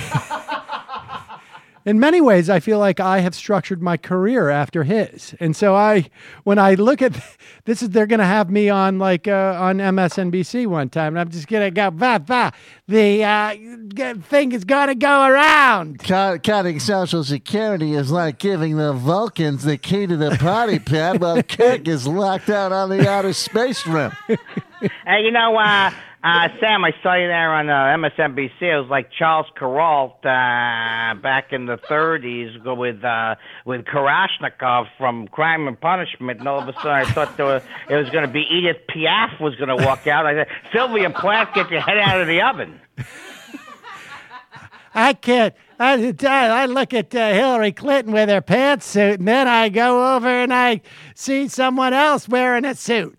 I feel like I have structured my career after his. And so when I look at this, they're going to have me on on MSNBC one time, and I'm just going to go, the thing is going to go around. Cutting Social Security is like giving the Vulcans the key to the party pad while Kirk is locked out on the outer space rim. Hey, Sam, I saw you there on MSNBC. It was like Charles Kuralt back in the 30s with Kalashnikov from Crime and Punishment, and all of a sudden I thought it was going to be Edith Piaf was going to walk out. I said, Sylvia Plath, get your head out of the oven. I can't. I look at Hillary Clinton with her pantsuit, and then I go over and I see someone else wearing a suit.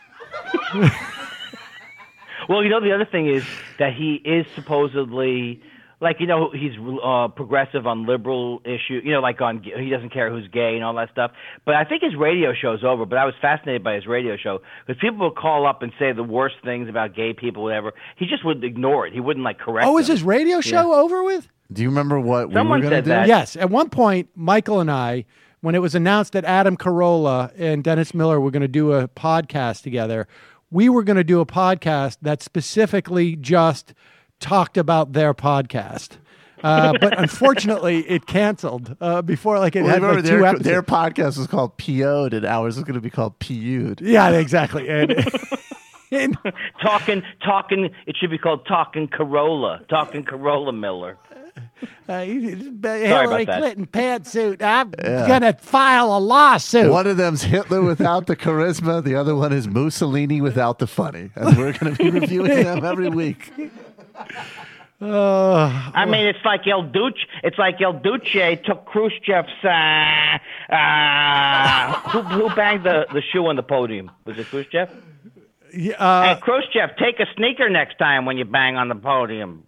Well, the other thing is that he is supposedly, he's progressive on liberal issue, he doesn't care who's gay and all that stuff. But I think his radio show's over, but I was fascinated by his radio show because people would call up and say the worst things about gay people, whatever. He just would ignore it. He wouldn't, correct them. Is his radio show over with? Do you remember what Someone we were going to do? that. Yes. At one point, Michael and I, when it was announced that Adam Carolla and Dennis Miller were going to do a podcast together, we were going to do a podcast that specifically just talked about their podcast. But unfortunately, it canceled before it had like 2 episodes. Their podcast was called PO'd, and ours is going to be called PU'd. Yeah, exactly. And Talking. It should be called Talking Corolla Miller. Hillary Clinton pantsuit. I'm gonna file a lawsuit. One of them's Hitler without the charisma. The other one is Mussolini without the funny. And we're going to be reviewing them every week. I mean, it's like El Duce. It's like El Duce took Khrushchev's. Who banged the shoe on the podium? Was it Khrushchev? Hey, Khrushchev, take a sneaker next time when you bang on the podium.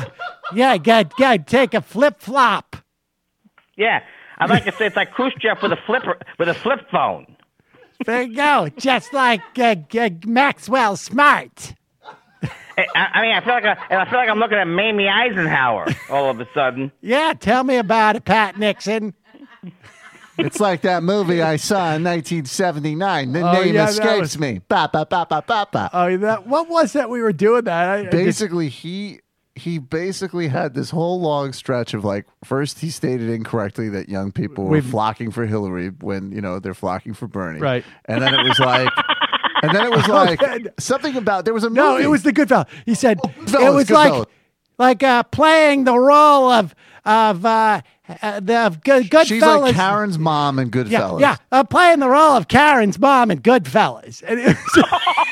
Take a flip flop. Yeah, I'd like to say it's like Khrushchev with a flip phone. There you go, just like Maxwell Smart. I feel like I'm looking at Mamie Eisenhower all of a sudden. Yeah, tell me about it, Pat Nixon. It's like that movie I saw in 1979. The name escapes me. Ba, ba, ba, ba, ba, ba. Oh, what was that we were doing that? Basically, he basically had this whole long stretch of first he stated incorrectly that young people were flocking for Hillary when, they're flocking for Bernie. Right. And then it was something about, there was a movie. No, it was the Goodfellas. He said Goodfellas, it was Goodfellas. like playing the role of Goodfellas. She's like Karen's mom in Goodfellas. Yeah, playing the role of Karen's mom in Goodfellas. And it was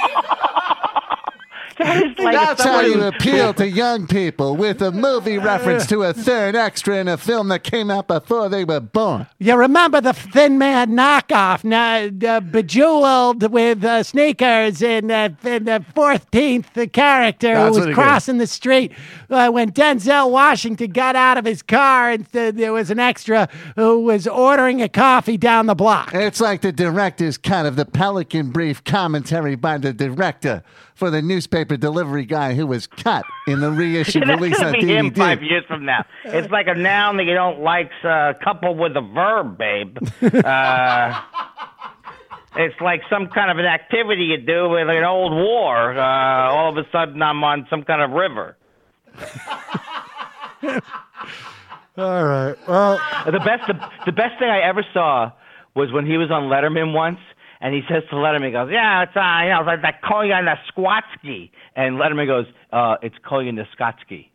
That's how you appeal to young people with a movie reference to a third extra in a film that came out before they were born. You remember the Thin Man knockoff, bejeweled with sneakers and the 14th character who was crossing the street when Denzel Washington got out of his car and there was an extra who was ordering a coffee down the block. It's like the director's cut of the Pelican Brief commentary by the director for the newspaper delivery guy who was cut in the reissue release on DVD. Him 5 years from now. It's like a noun that you don't like coupled with a verb, babe. It's like some kind of an activity you do with an old war. All of a sudden, I'm on some kind of river. All right. Well, the best thing I ever saw was when he was on Letterman once. And he says to Letterman, he goes, yeah, it's like that Kolya Squatsky. And Letterman goes, it's Kolya Skotsky.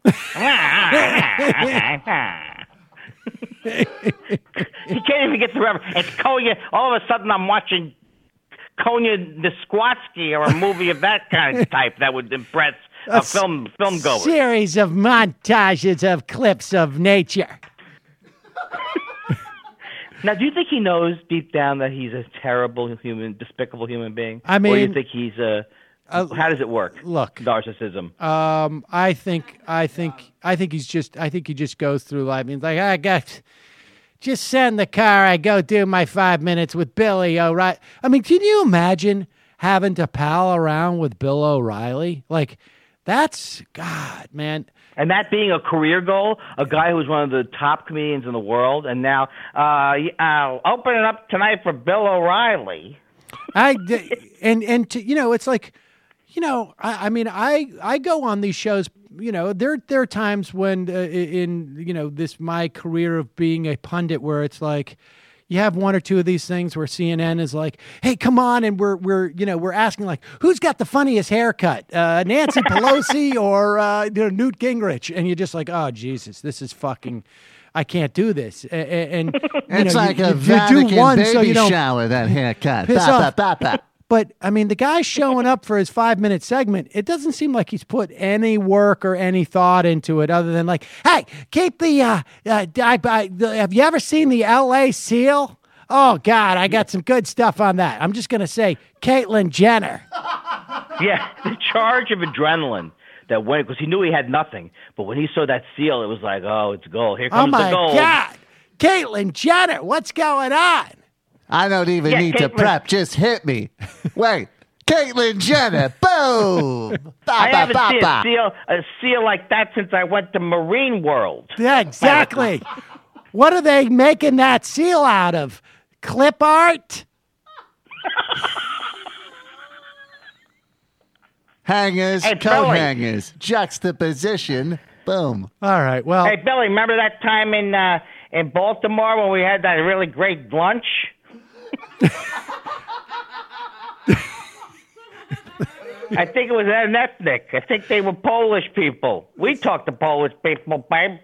He can't even get the reference. It's Kolya. All of a sudden, I'm watching Kolya Skotsky or a movie of that kind of type that would impress a film goer. Series of montages of clips of nature. Now, do you think he knows deep down that he's a terrible despicable human being? I mean, or do you think he's how does it work? Look, narcissism. I think he just goes through life. I mean, like, just send the car. I go do my 5 minutes with Billy O'Reilly. I mean, can you imagine having to pal around with Bill O'Reilly? Like, that's, God, man. And that being a career goal, a guy who's one of the top comedians in the world, and now I'll open it up tonight for Bill O'Reilly. It's like, I go on these shows. There are times when in this my career of being a pundit where it's like, you have one or two of these things where CNN is like, hey, come on. And we're asking like, who's got the funniest haircut? Nancy Pelosi or Newt Gingrich? And you're just like, oh, Jesus, this is fucking, I can't do this. And it's like a Vatican baby shower, that haircut. But, I mean, the guy showing up for his 5-minute segment, it doesn't seem like he's put any work or any thought into it other than like, hey, keep the, have you ever seen the L.A. Seal? Oh, God, I got some good stuff on that. I'm just going to say Caitlyn Jenner. Yeah, the charge of adrenaline that went, because he knew he had nothing. But when he saw that seal, it was like, oh, it's gold. Here comes the gold. Oh, my God. Caitlyn Jenner, what's going on? I don't even need to prep. Just hit me. Wait. Caitlyn Jenner. Boom. I haven't seen a seal like that since I went to Marine World. Yeah, exactly. What are they making that seal out of? Clip art? Hangers, Hey, coat Billy. hangers, juxtaposition. Boom. All right. Well, Hey, Billy, remember that time in Baltimore when we had that really great lunch? I think it was an ethnic. I think they were Polish people. We talked to Polish people, babe.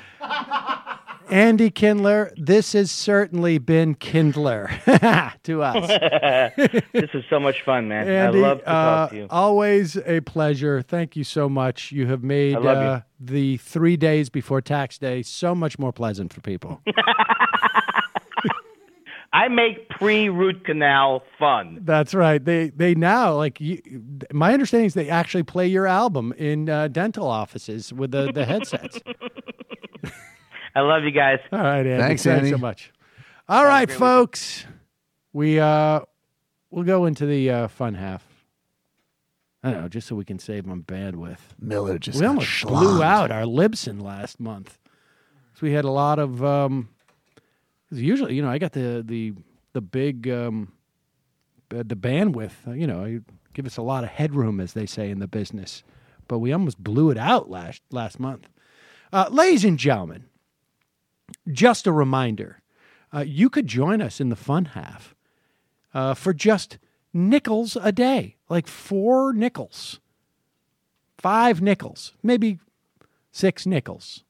Andy Kindler, this has certainly been Kindler to us. This is so much fun, man. Andy, I love to talk to you. Always a pleasure. Thank you so much. You have made I love the 3 days before tax day so much more pleasant for people. I make pre-root canal fun. That's right. They now, like, my understanding is they actually play your album in dental offices with the headsets. I love you guys. All right, Andy. Thanks, Andy. so much. All right, folks. We'll go into the fun half. I don't know, just so we can save on bandwidth. Miller just we almost blew out our Libsyn last month. So we had a lot of usually, I got the big the bandwidth. I give us a lot of headroom, as they say in the business. But we almost blew it out last month. Ladies and gentlemen, just a reminder, you could join us in the fun half for just nickels a day, like 4 nickels, 5 nickels, maybe 6 nickels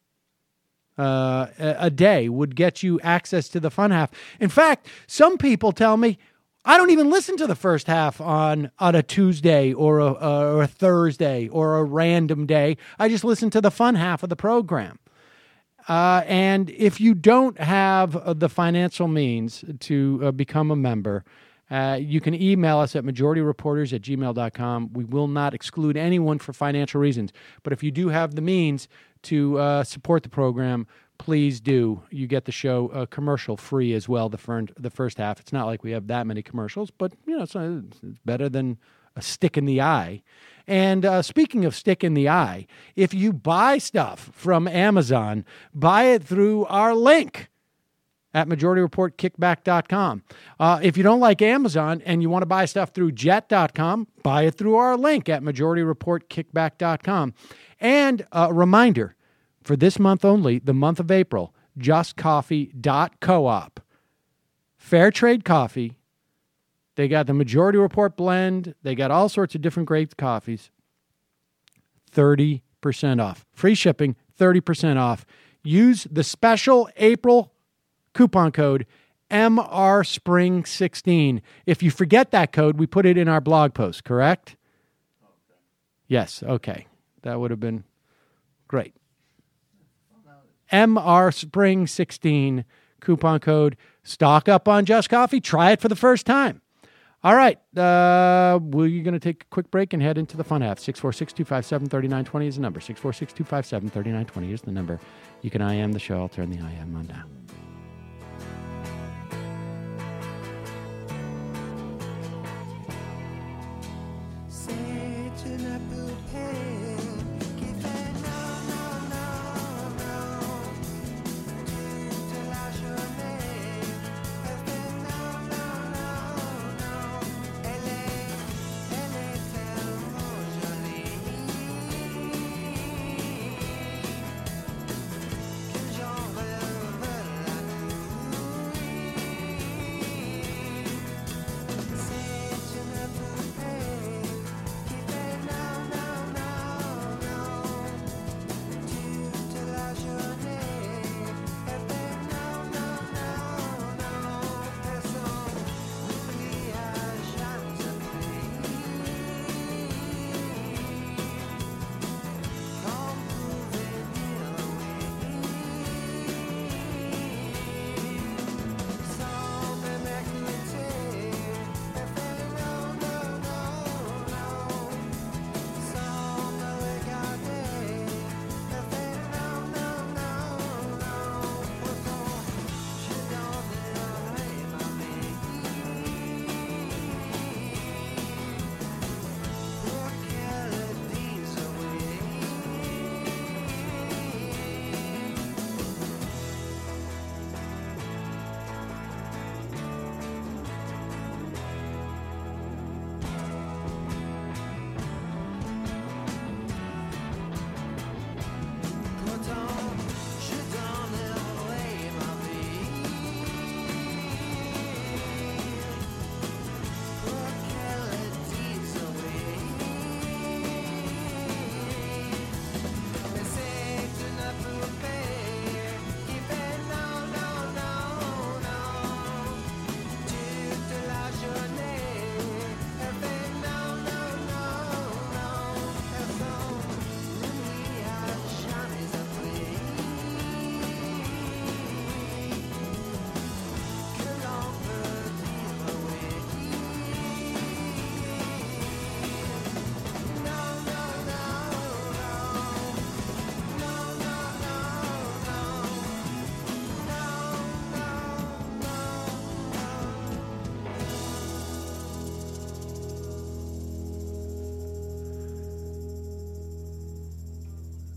a day would get you access to the fun half. In fact, some people tell me, I don't even listen to the first half on a Tuesday or a Thursday or a random day. I just listen to the fun half of the program. And if you don't have the financial means to become a member, you can email us at majorityreporters@gmail.com. We will not exclude anyone for financial reasons. But if you do have the means to support the program, please do. You get the show commercial free as well, the first half. It's not like we have that many commercials, but it's better than a stick in the eye. And speaking of stick in the eye, if you buy stuff from Amazon, buy it through our link at MajorityReportKickback.com. If you don't like Amazon and you want to buy stuff through Jet.com, buy it through our link at MajorityReportKickback.com. And a reminder, for this month only, the month of April, JustCoffee.coop. Fair trade coffee. They got the Majority Report blend. They got all sorts of different great coffees. 30% off. Free shipping, 30% off. Use the special April coupon code MRSpring16. If you forget that code, we put it in our blog post, correct? Okay. Yes, okay. That would have been great. MRSpring16 coupon code. Stock up on Just Coffee. Try it for the first time. All right. We're going to take a quick break and head into the fun half. 646-257-3920 is the number. 646-257-3920 is the number. You can IM the show. I'll turn the IM on down. happily